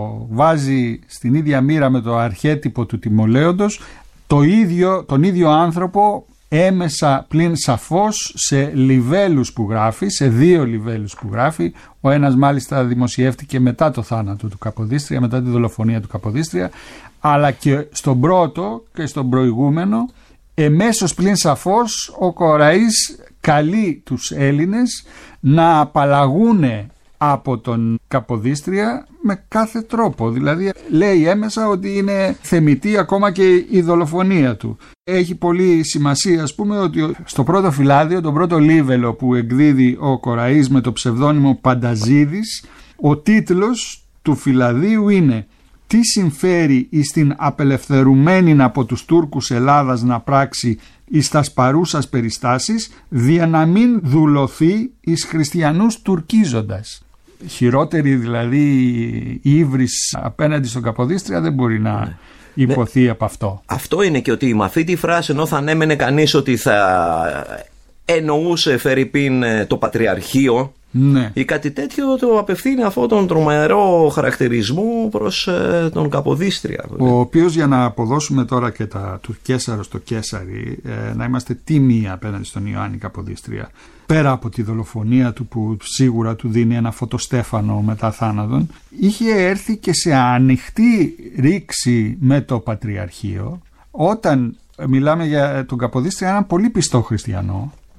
βάζει στην ίδια μοίρα με το αρχέτυπο του Τιμολέοντος, το ίδιο, τον ίδιο άνθρωπο έμεσα πλην σαφώς σε λιβέλους που γράφει, σε δύο λιβέλους που γράφει. Ο ένας μάλιστα δημοσιεύτηκε μετά το θάνατο του Καποδίστρια, μετά τη δολοφονία του Καποδίστρια, αλλά και στον πρώτο και στον προηγούμενο εμέσως πλην σαφώς ο Κοραής καλεί τους Έλληνες να απαλλαγούν από τον Καποδίστρια με κάθε τρόπο. Δηλαδή λέει έμεσα ότι είναι θεμιτή ακόμα και η δολοφονία του. Έχει πολύ σημασία ας πούμε ότι στο πρώτο φυλάδιο, τον πρώτο λίβελο που εκδίδει ο Κοραής με το ψευδόνυμο Πανταζίδης, ο τίτλος του φυλαδίου είναι «Τι συμφέρει εις την απελευθερουμένην από τους Τούρκους Ελλάδας να πράξει εις τας παρούσας περιστάσεις, δια να μην δουλωθεί εις χριστιανούς τουρκίζοντας». Χειρότερη δηλαδή η ύβρις απέναντι στον Καποδίστρια δεν μπορεί να ναι. υποθεί ναι. από αυτό. Αυτό είναι και ότι με αυτή τη φράση ενώ θα ανέμενε κανείς ότι θα εννοούσε φερειπίν το Πατριαρχείο ναι. ή κάτι τέτοιο, το απευθύνει αυτόν τον τρομερό χαρακτηρισμό προς ε, τον Καποδίστρια. Ο οποίος, για να αποδώσουμε τώρα και τα του Κέσαρο στο Κέσαρι, ε, να είμαστε τίμοι απέναντι στον Ιωάννη Καποδίστρια, πέρα από τη δολοφονία του που σίγουρα του δίνει ένα φωτοστέφανο μετά θάνατον, είχε έρθει και σε ανοιχτή ρήξη με το Πατριαρχείο όταν μιλάμε για τον Καποδίστρια, έναν πολύ πιστό χριστιανό,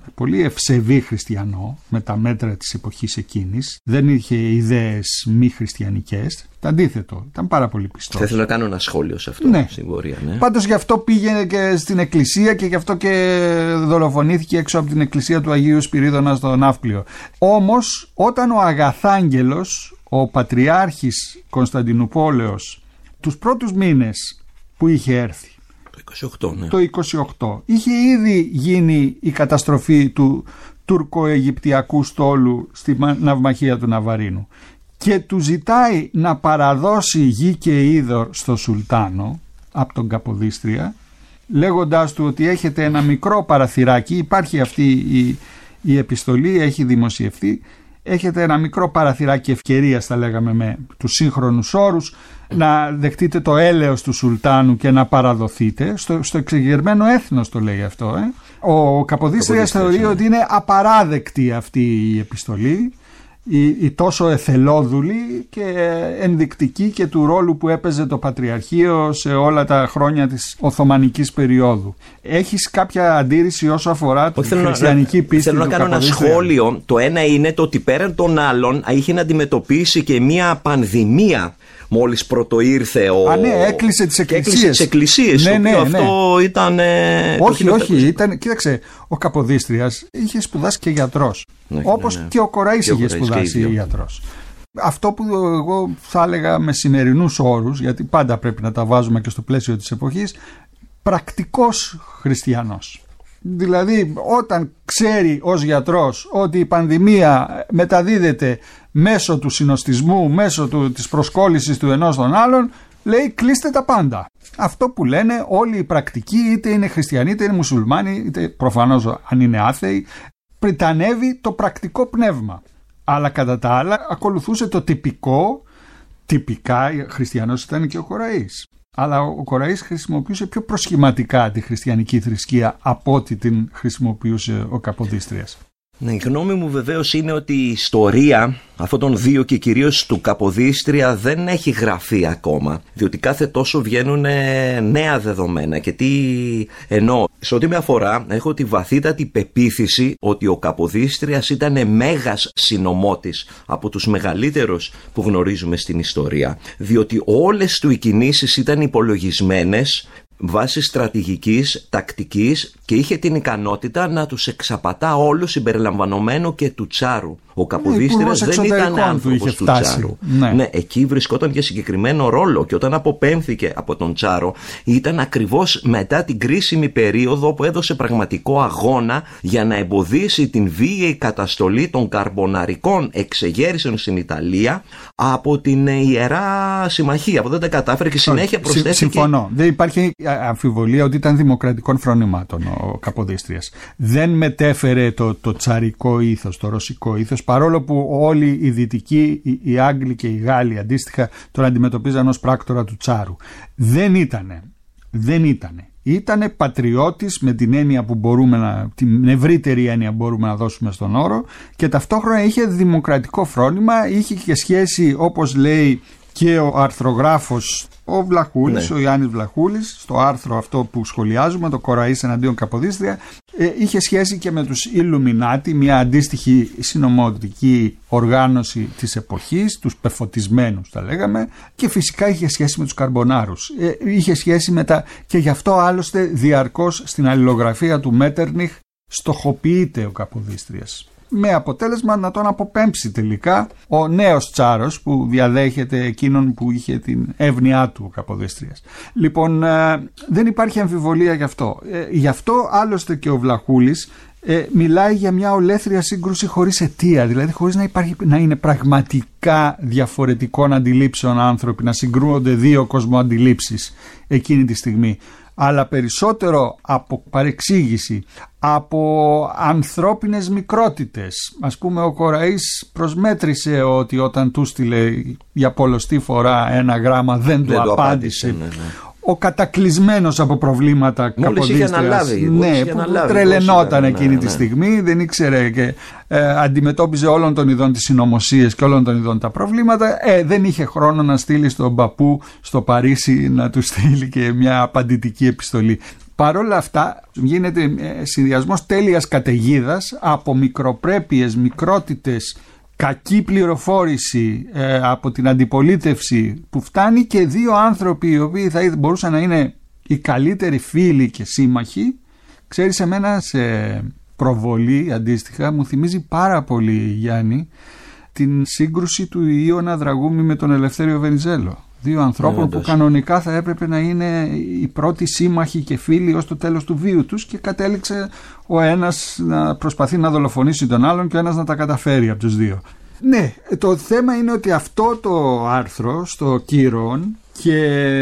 πολύ ευσεβή χριστιανό με τα μέτρα της εποχής εκείνης, δεν είχε ιδέες μη χριστιανικές, το αντίθετο, ήταν πάρα πολύ πιστός. Θα ήθελα να κάνω ένα σχόλιο σε αυτό, ναι. στην πορεία, ναι. Πάντως γι' αυτό πήγαινε και στην εκκλησία και γι' αυτό και δολοφονήθηκε έξω από την εκκλησία του Αγίου Σπυρίδωνα στο Ναύπλιο. Όμως όταν ο Αγαθάγγελος, ο Πατριάρχης Κωνσταντινουπόλεως, τους πρώτους μήνες που είχε έρθει, το είκοσι οκτώ, ναι. το είκοσι οκτώ, είχε ήδη γίνει η καταστροφή του τουρκο-αιγυπτιακού στόλου στη ναυμαχία του Ναβαρίνου και του ζητάει να παραδώσει γη και είδωρ στο Σουλτάνο από τον Καποδίστρια, λέγοντάς του ότι έχετε ένα μικρό παραθυράκι, υπάρχει αυτή η, η επιστολή, έχει δημοσιευθεί, έχετε ένα μικρό παραθυράκι ευκαιρίας, θα λέγαμε με τους σύγχρονους όρους, να δεχτείτε το έλεος του Σουλτάνου και να παραδοθείτε στο, στο εξεγερμένο έθνος, το λέει αυτό. Ε. Ο Καποδίστριας θεωρεί ναι. ότι είναι απαράδεκτη αυτή η επιστολή, η, η τόσο εθελόδουλη και ενδεικτική και του ρόλου που έπαιζε το Πατριαρχείο σε όλα τα χρόνια της Οθωμανικής περίοδου. Έχεις κάποια αντίρρηση όσο αφορά τη χριστιανική πίστη? Θέλω να κάνω ένα σχόλιο. Το ένα είναι το ότι πέραν των άλλων είχε να αντιμετωπίσει και μια πανδημία μόλις πρωτοήρθε ο... Α, ναι, έκλεισε τις εκκλησίες. Έκλεισε τις εκκλησίες, ναι, ναι, ναι. Αυτό ήταν... Όχι, όχι, ήταν, κοίταξε, ο Καποδίστριας είχε σπουδάσει και γιατρός. Ναι, όπως ναι, ναι. και ο Κοραής είχε σπουδάσει και γιατρός. Αυτό που εγώ θα έλεγα με σημερινούς όρους, γιατί πάντα πρέπει να τα βάζουμε και στο πλαίσιο της εποχής, πρακτικός χριστιανός. Δηλαδή όταν ξέρει ως γιατρός ότι η πανδημία μεταδίδεται μέσω του συνοστισμού, μέσω του, της προσκόλλησης του ενός των άλλων, λέει κλείστε τα πάντα. Αυτό που λένε όλοι οι πρακτικοί, είτε είναι χριστιανοί είτε είναι μουσουλμάνοι, είτε προφανώς αν είναι άθεοι, πριτανεύει το πρακτικό πνεύμα. Αλλά κατά τα άλλα ακολουθούσε το τυπικό, τυπικά χριστιανός ήταν και ο Κοραής. Αλλά ο Κοραής χρησιμοποιούσε πιο προσχηματικά τη χριστιανική θρησκεία από ό,τι την χρησιμοποιούσε ο Καποδίστριας. Ναι, η γνώμη μου βεβαίως είναι ότι η ιστορία αυτών των δύο και κυρίως του Καποδίστρια δεν έχει γραφεί ακόμα, διότι κάθε τόσο βγαίνουν νέα δεδομένα. Και τι εννοώ? Σε ό,τι με αφορά, έχω τη βαθύτατη πεποίθηση ότι ο Καποδίστριας ήταν μέγας συνωμότης, από τους μεγαλύτερους που γνωρίζουμε στην ιστορία, διότι όλες του οι κινήσεις ήταν υπολογισμένες βάσει στρατηγικής, τακτικής και είχε την ικανότητα να τους εξαπατά όλους συμπεριλαμβανομένου και του Τσάρου. Ο Καποδίστριας ναι, δεν ήταν άνθρωπος του Τσάρου. Ναι. ναι, εκεί βρισκόταν για συγκεκριμένο ρόλο και όταν αποπέμφθηκε από τον Τσάρο ήταν ακριβώς μετά την κρίσιμη περίοδο που έδωσε πραγματικό αγώνα για να εμποδίσει την βίαιη καταστολή των καρμποναρικών εξεγέρσεων στην Ιταλία από την Ιερά Συμμαχία που δεν τα κατάφερε και συνέχεια προσθέθηκε. Συμφωνώ. Δεν υπάρχει αμφιβολία ότι ήταν δημοκρατικών φρονημάτων ο Καποδίστριας. Δεν μετέφερε το, το τσαρικό ήθος, το ρωσικό ήθος, παρόλο που όλοι οι Δυτικοί, οι, οι Άγγλοι και οι Γάλλοι αντίστοιχα τον αντιμετωπίζαν ως πράκτορα του Τσάρου. Δεν ήτανε. Δεν ήτανε. Ήτανε πατριώτης με την έννοια που μπορούμε να, την ευρύτερη έννοια που μπορούμε να δώσουμε στον όρο, και ταυτόχρονα είχε δημοκρατικό φρόνημα, είχε και σχέση, όπως λέει και ο αρθρογράφος ο Βλαχούλης, ναι. ο Ιάννης Βλαχούλης, στο άρθρο αυτό που σχολιάζουμε, το Κοραής εναντίον Καποδίστρια, ε, είχε σχέση και με τους Ιλουμινάτι, μια αντίστοιχη συνωμοτική οργάνωση της εποχής, τους πεφωτισμένους τα λέγαμε, και φυσικά είχε σχέση με τους Καρμπονάρους. Ε, είχε σχέση με τα... και γι' αυτό άλλωστε διαρκώς στην αλληλογραφία του Μέττερνιχ στοχοποιείται ο Καποδίστριας, με αποτέλεσμα να τον αποπέμψει τελικά ο νέος Τσάρος που διαδέχεται εκείνον που είχε την εύνοιά του ο Καποδίστριας. Λοιπόν, ε, δεν υπάρχει αμφιβολία γι' αυτό. Ε, γι' αυτό άλλωστε και ο Βλαχούλης ε, μιλάει για μια ολέθρια σύγκρουση χωρίς αιτία, δηλαδή χωρίς να, υπάρχει, να είναι πραγματικά διαφορετικών αντιλήψεων άνθρωποι, να συγκρούονται δύο κοσμοαντιλήψεις εκείνη τη στιγμή, αλλά περισσότερο από παρεξήγηση, από ανθρώπινες μικρότητες. Ας πούμε, ο Κοραής προσμέτρησε ότι όταν του στείλε για πολλοστή φορά ένα γράμμα δεν, δεν του απάντησε. Ναι, ναι. Ο κατακλυσμένος από προβλήματα Καποδίστριας, ναι, που αναλάβει, τρελαινόταν ναι, εκείνη ναι. τη στιγμή, δεν ήξερε και ε, αντιμετώπιζε όλων των ειδών τις συνωμοσίες και όλων των ειδών τα προβλήματα, ε, δεν είχε χρόνο να στείλει στον παππού στο Παρίσι να του στείλει και μια απαντητική επιστολή. Παρ' όλα αυτά γίνεται συνδυασμός τέλειας καταιγίδας από μικροπρέπειες, μικρότητες, κακή πληροφόρηση ε, από την αντιπολίτευση, που φτάνει και δύο άνθρωποι οι οποίοι θα μπορούσαν να είναι οι καλύτεροι φίλοι και σύμμαχοι. Ξέρεις, εμένα σε προβολή αντίστοιχα μου θυμίζει πάρα πολύ, Γιάννη, την σύγκρουση του Ιώνα Δραγούμη με τον Ελευθέριο Βενιζέλο. Δύο ανθρώπων που κανονικά θα έπρεπε να είναι οι πρώτοι σύμμαχοι και φίλοι ως το τέλος του βίου τους, και κατέληξε ο ένας να προσπαθεί να δολοφονήσει τον άλλον και ο ένας να τα καταφέρει από τους δύο. Ναι, το θέμα είναι ότι αυτό το άρθρο στο Κύρον και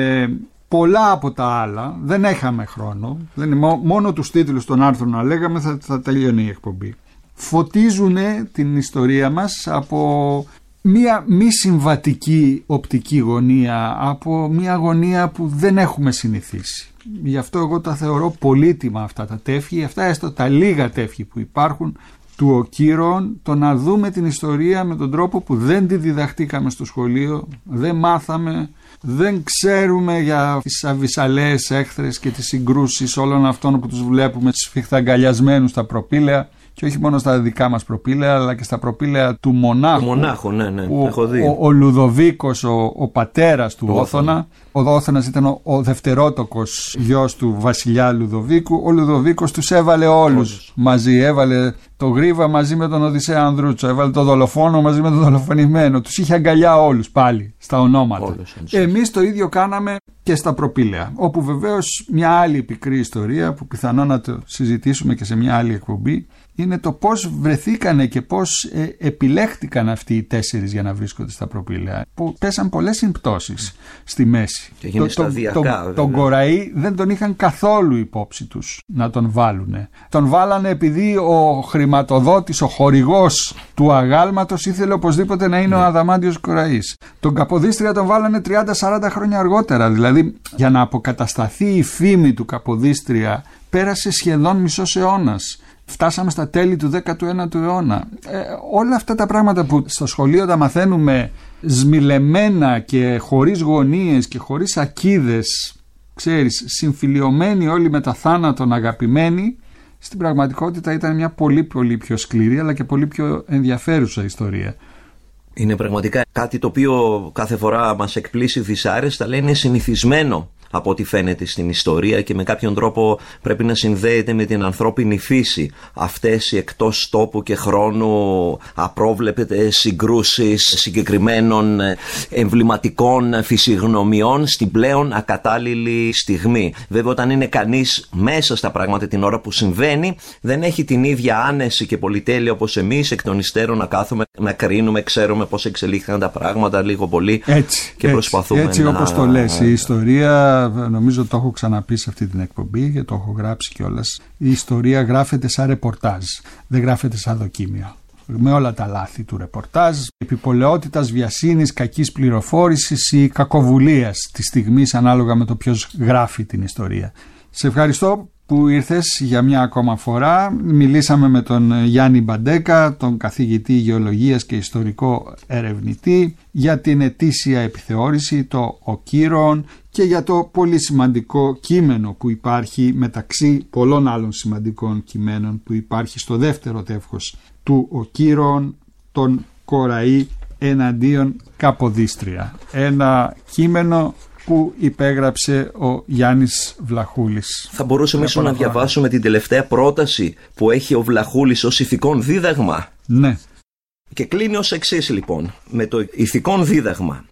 πολλά από τα άλλα, δεν έχαμε χρόνο, δεν είναι, μόνο τους τίτλους των άρθρων να λέγαμε θα, θα τελειώνει η εκπομπή, φωτίζουν την ιστορία μας από μία μη συμβατική οπτική γωνία, από μία γωνία που δεν έχουμε συνηθίσει. Γι' αυτό εγώ τα θεωρώ πολύτιμα αυτά τα τεύχη, αυτά έστω τα λίγα τεύχη που υπάρχουν του Ο Κύρον, το να δούμε την ιστορία με τον τρόπο που δεν τη διδαχτήκαμε στο σχολείο, δεν μάθαμε, δεν ξέρουμε για τις αβυσαλαίες έχθρες και τις συγκρούσεις όλων αυτών που τους βλέπουμε σφιχταγκαλιασμένους στα προπήλαια, και όχι μόνο στα δικά μας προπήλαια, αλλά και στα προπήλαια του μονάχου. Μονάχου, ναι, ναι, ο, έχω δει. Ο, ο Λουδοβίκος, ο, ο πατέρας του Όθωνα. Ο Όθωνας ήταν ο, ο δευτερότοκος γιος του βασιλιά Λουδοβίκου. Ο Λουδοβίκος τους έβαλε όλους Όλους. μαζί. Έβαλε το Γρίβα μαζί με τον Οδυσσέα Ανδρούτσο. Έβαλε το δολοφόνο μαζί με τον δολοφονημένο. Τους είχε αγκαλιά όλους πάλι στα ονόματα. Όλους, Εμείς το ίδιο κάναμε και στα προπήλαια. Όπου βεβαίως μια άλλη πικρή ιστορία που πιθανόν να το συζητήσουμε και σε μια άλλη εκπομπή είναι το πώς βρεθήκανε και πώς ε, επιλέχτηκαν αυτοί οι τέσσερις για να βρίσκονται στα προπήλαια. Που πέσαν πολλές συμπτώσεις στη μέση. Και το, σταδιακά, το, το, τον Κοραή δεν τον είχαν καθόλου υπόψη τους να τον βάλουνε. Τον βάλανε επειδή ο χρηματοδότης, ο χορηγός του αγάλματος ήθελε οπωσδήποτε να είναι ναι. ο Αδαμάντιος Κοραής. Τον Καποδίστρια τον βάλανε τριάντα σαράντα χρόνια αργότερα. Δηλαδή για να αποκατασταθεί η φήμη του Καποδίστρια πέρασε σχεδόν μισός αιώνας. Φτάσαμε στα τέλη του δέκατου ένατου αιώνα. Ε, όλα αυτά τα πράγματα που στο σχολείο τα μαθαίνουμε σμιλεμένα και χωρίς γωνίες και χωρίς ακίδες, ξέρεις, συμφιλιωμένοι όλοι με τα θάνατον αγαπημένοι, στην πραγματικότητα ήταν μια πολύ πολύ πιο σκληρή αλλά και πολύ πιο ενδιαφέρουσα ιστορία. Είναι πραγματικά κάτι το οποίο κάθε φορά μας εκπλήσει δυσάρεστα, αλλά είναι συνηθισμένο από ό,τι φαίνεται στην ιστορία και με κάποιον τρόπο πρέπει να συνδέεται με την ανθρώπινη φύση. Αυτές οι εκτός τόπου και χρόνου απρόβλεπτες συγκρούσεις συγκεκριμένων εμβληματικών φυσιογνωμιών στην πλέον ακατάλληλη στιγμή. Βέβαια, όταν είναι κανείς μέσα στα πράγματα την ώρα που συμβαίνει, δεν έχει την ίδια άνεση και πολυτέλεια όπως εμείς εκ των υστέρων να κάθουμε, να κρίνουμε, ξέρουμε πώς εξελίχθηκαν τα πράγματα λίγο πολύ έτσι, και έτσι, προσπαθούμε έτσι, να... Έτσι όπως το λες, η ιστορία, νομίζω το έχω ξαναπεί σε αυτή την εκπομπή και το έχω γράψει κιόλας, η ιστορία γράφεται σαν ρεπορτάζ, δεν γράφεται σαν δοκίμιο. Με όλα τα λάθη του ρεπορτάζ, επιπολαιότητας, βιασύνης, κακής πληροφόρησης ή κακοβουλίας της στιγμής ανάλογα με το ποιος γράφει την ιστορία. Σε ευχαριστώ που ήρθες για μια ακόμα φορά. Μιλήσαμε με τον Γιάννη Μπαντέκα, τον καθηγητή γεωλογίας και ιστορικό ερευνητή, για την ετήσια επιθεώρηση, το Ο Κύρον, και για το πολύ σημαντικό κείμενο που υπάρχει μεταξύ πολλών άλλων σημαντικών κειμένων που υπάρχει στο δεύτερο τεύχος του Ο Κύρον, τον Κοραή εναντίον Καποδίστρια. Ένα κείμενο που υπέγραψε ο Γιάννης Βλαχούλης. Θα μπορούσαμε ίσως να διαβάσουμε την τελευταία πρόταση που έχει ο Βλαχούλης ως ηθικόν δίδαγμα. Ναι. Και κλείνει ως εξής λοιπόν, με το ηθικόν δίδαγμα.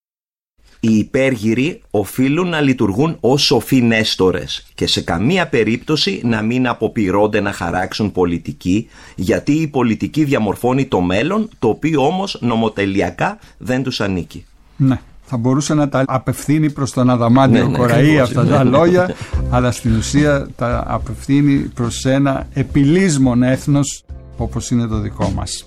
Οι υπέργυροι οφείλουν να λειτουργούν ως σοφοί νέστορες και σε καμία περίπτωση να μην αποπειρώνται να χαράξουν πολιτική, γιατί η πολιτική διαμορφώνει το μέλλον, το οποίο όμως νομοτελειακά δεν τους ανήκει. Ναι. Θα μπορούσε να τα απευθύνει προς τον Αδαμάντιο ναι, ναι, Κοραή ακριβώς, αυτά ναι. τα λόγια, αλλά στην ουσία τα απευθύνει προς ένα επιλύσμον έθνος όπως είναι το δικό μας.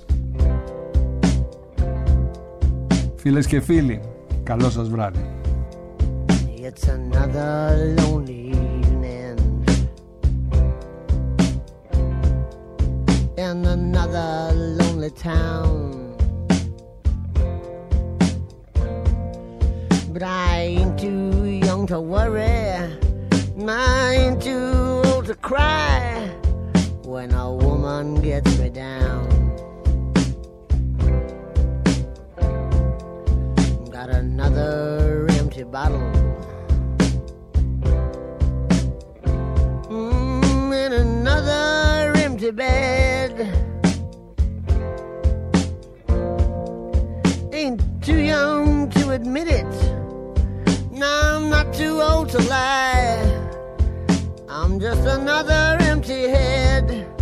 Φίλες και φίλοι, καλό σας βράδυ. It's another lonely evening in another lonely town. But I ain't too young to worry, I ain't too old to cry when a woman gets me down. Got another empty bottle, mm, and another empty bed. Ain't too young to admit it, no, I'm not too old to lie. I'm just another empty head.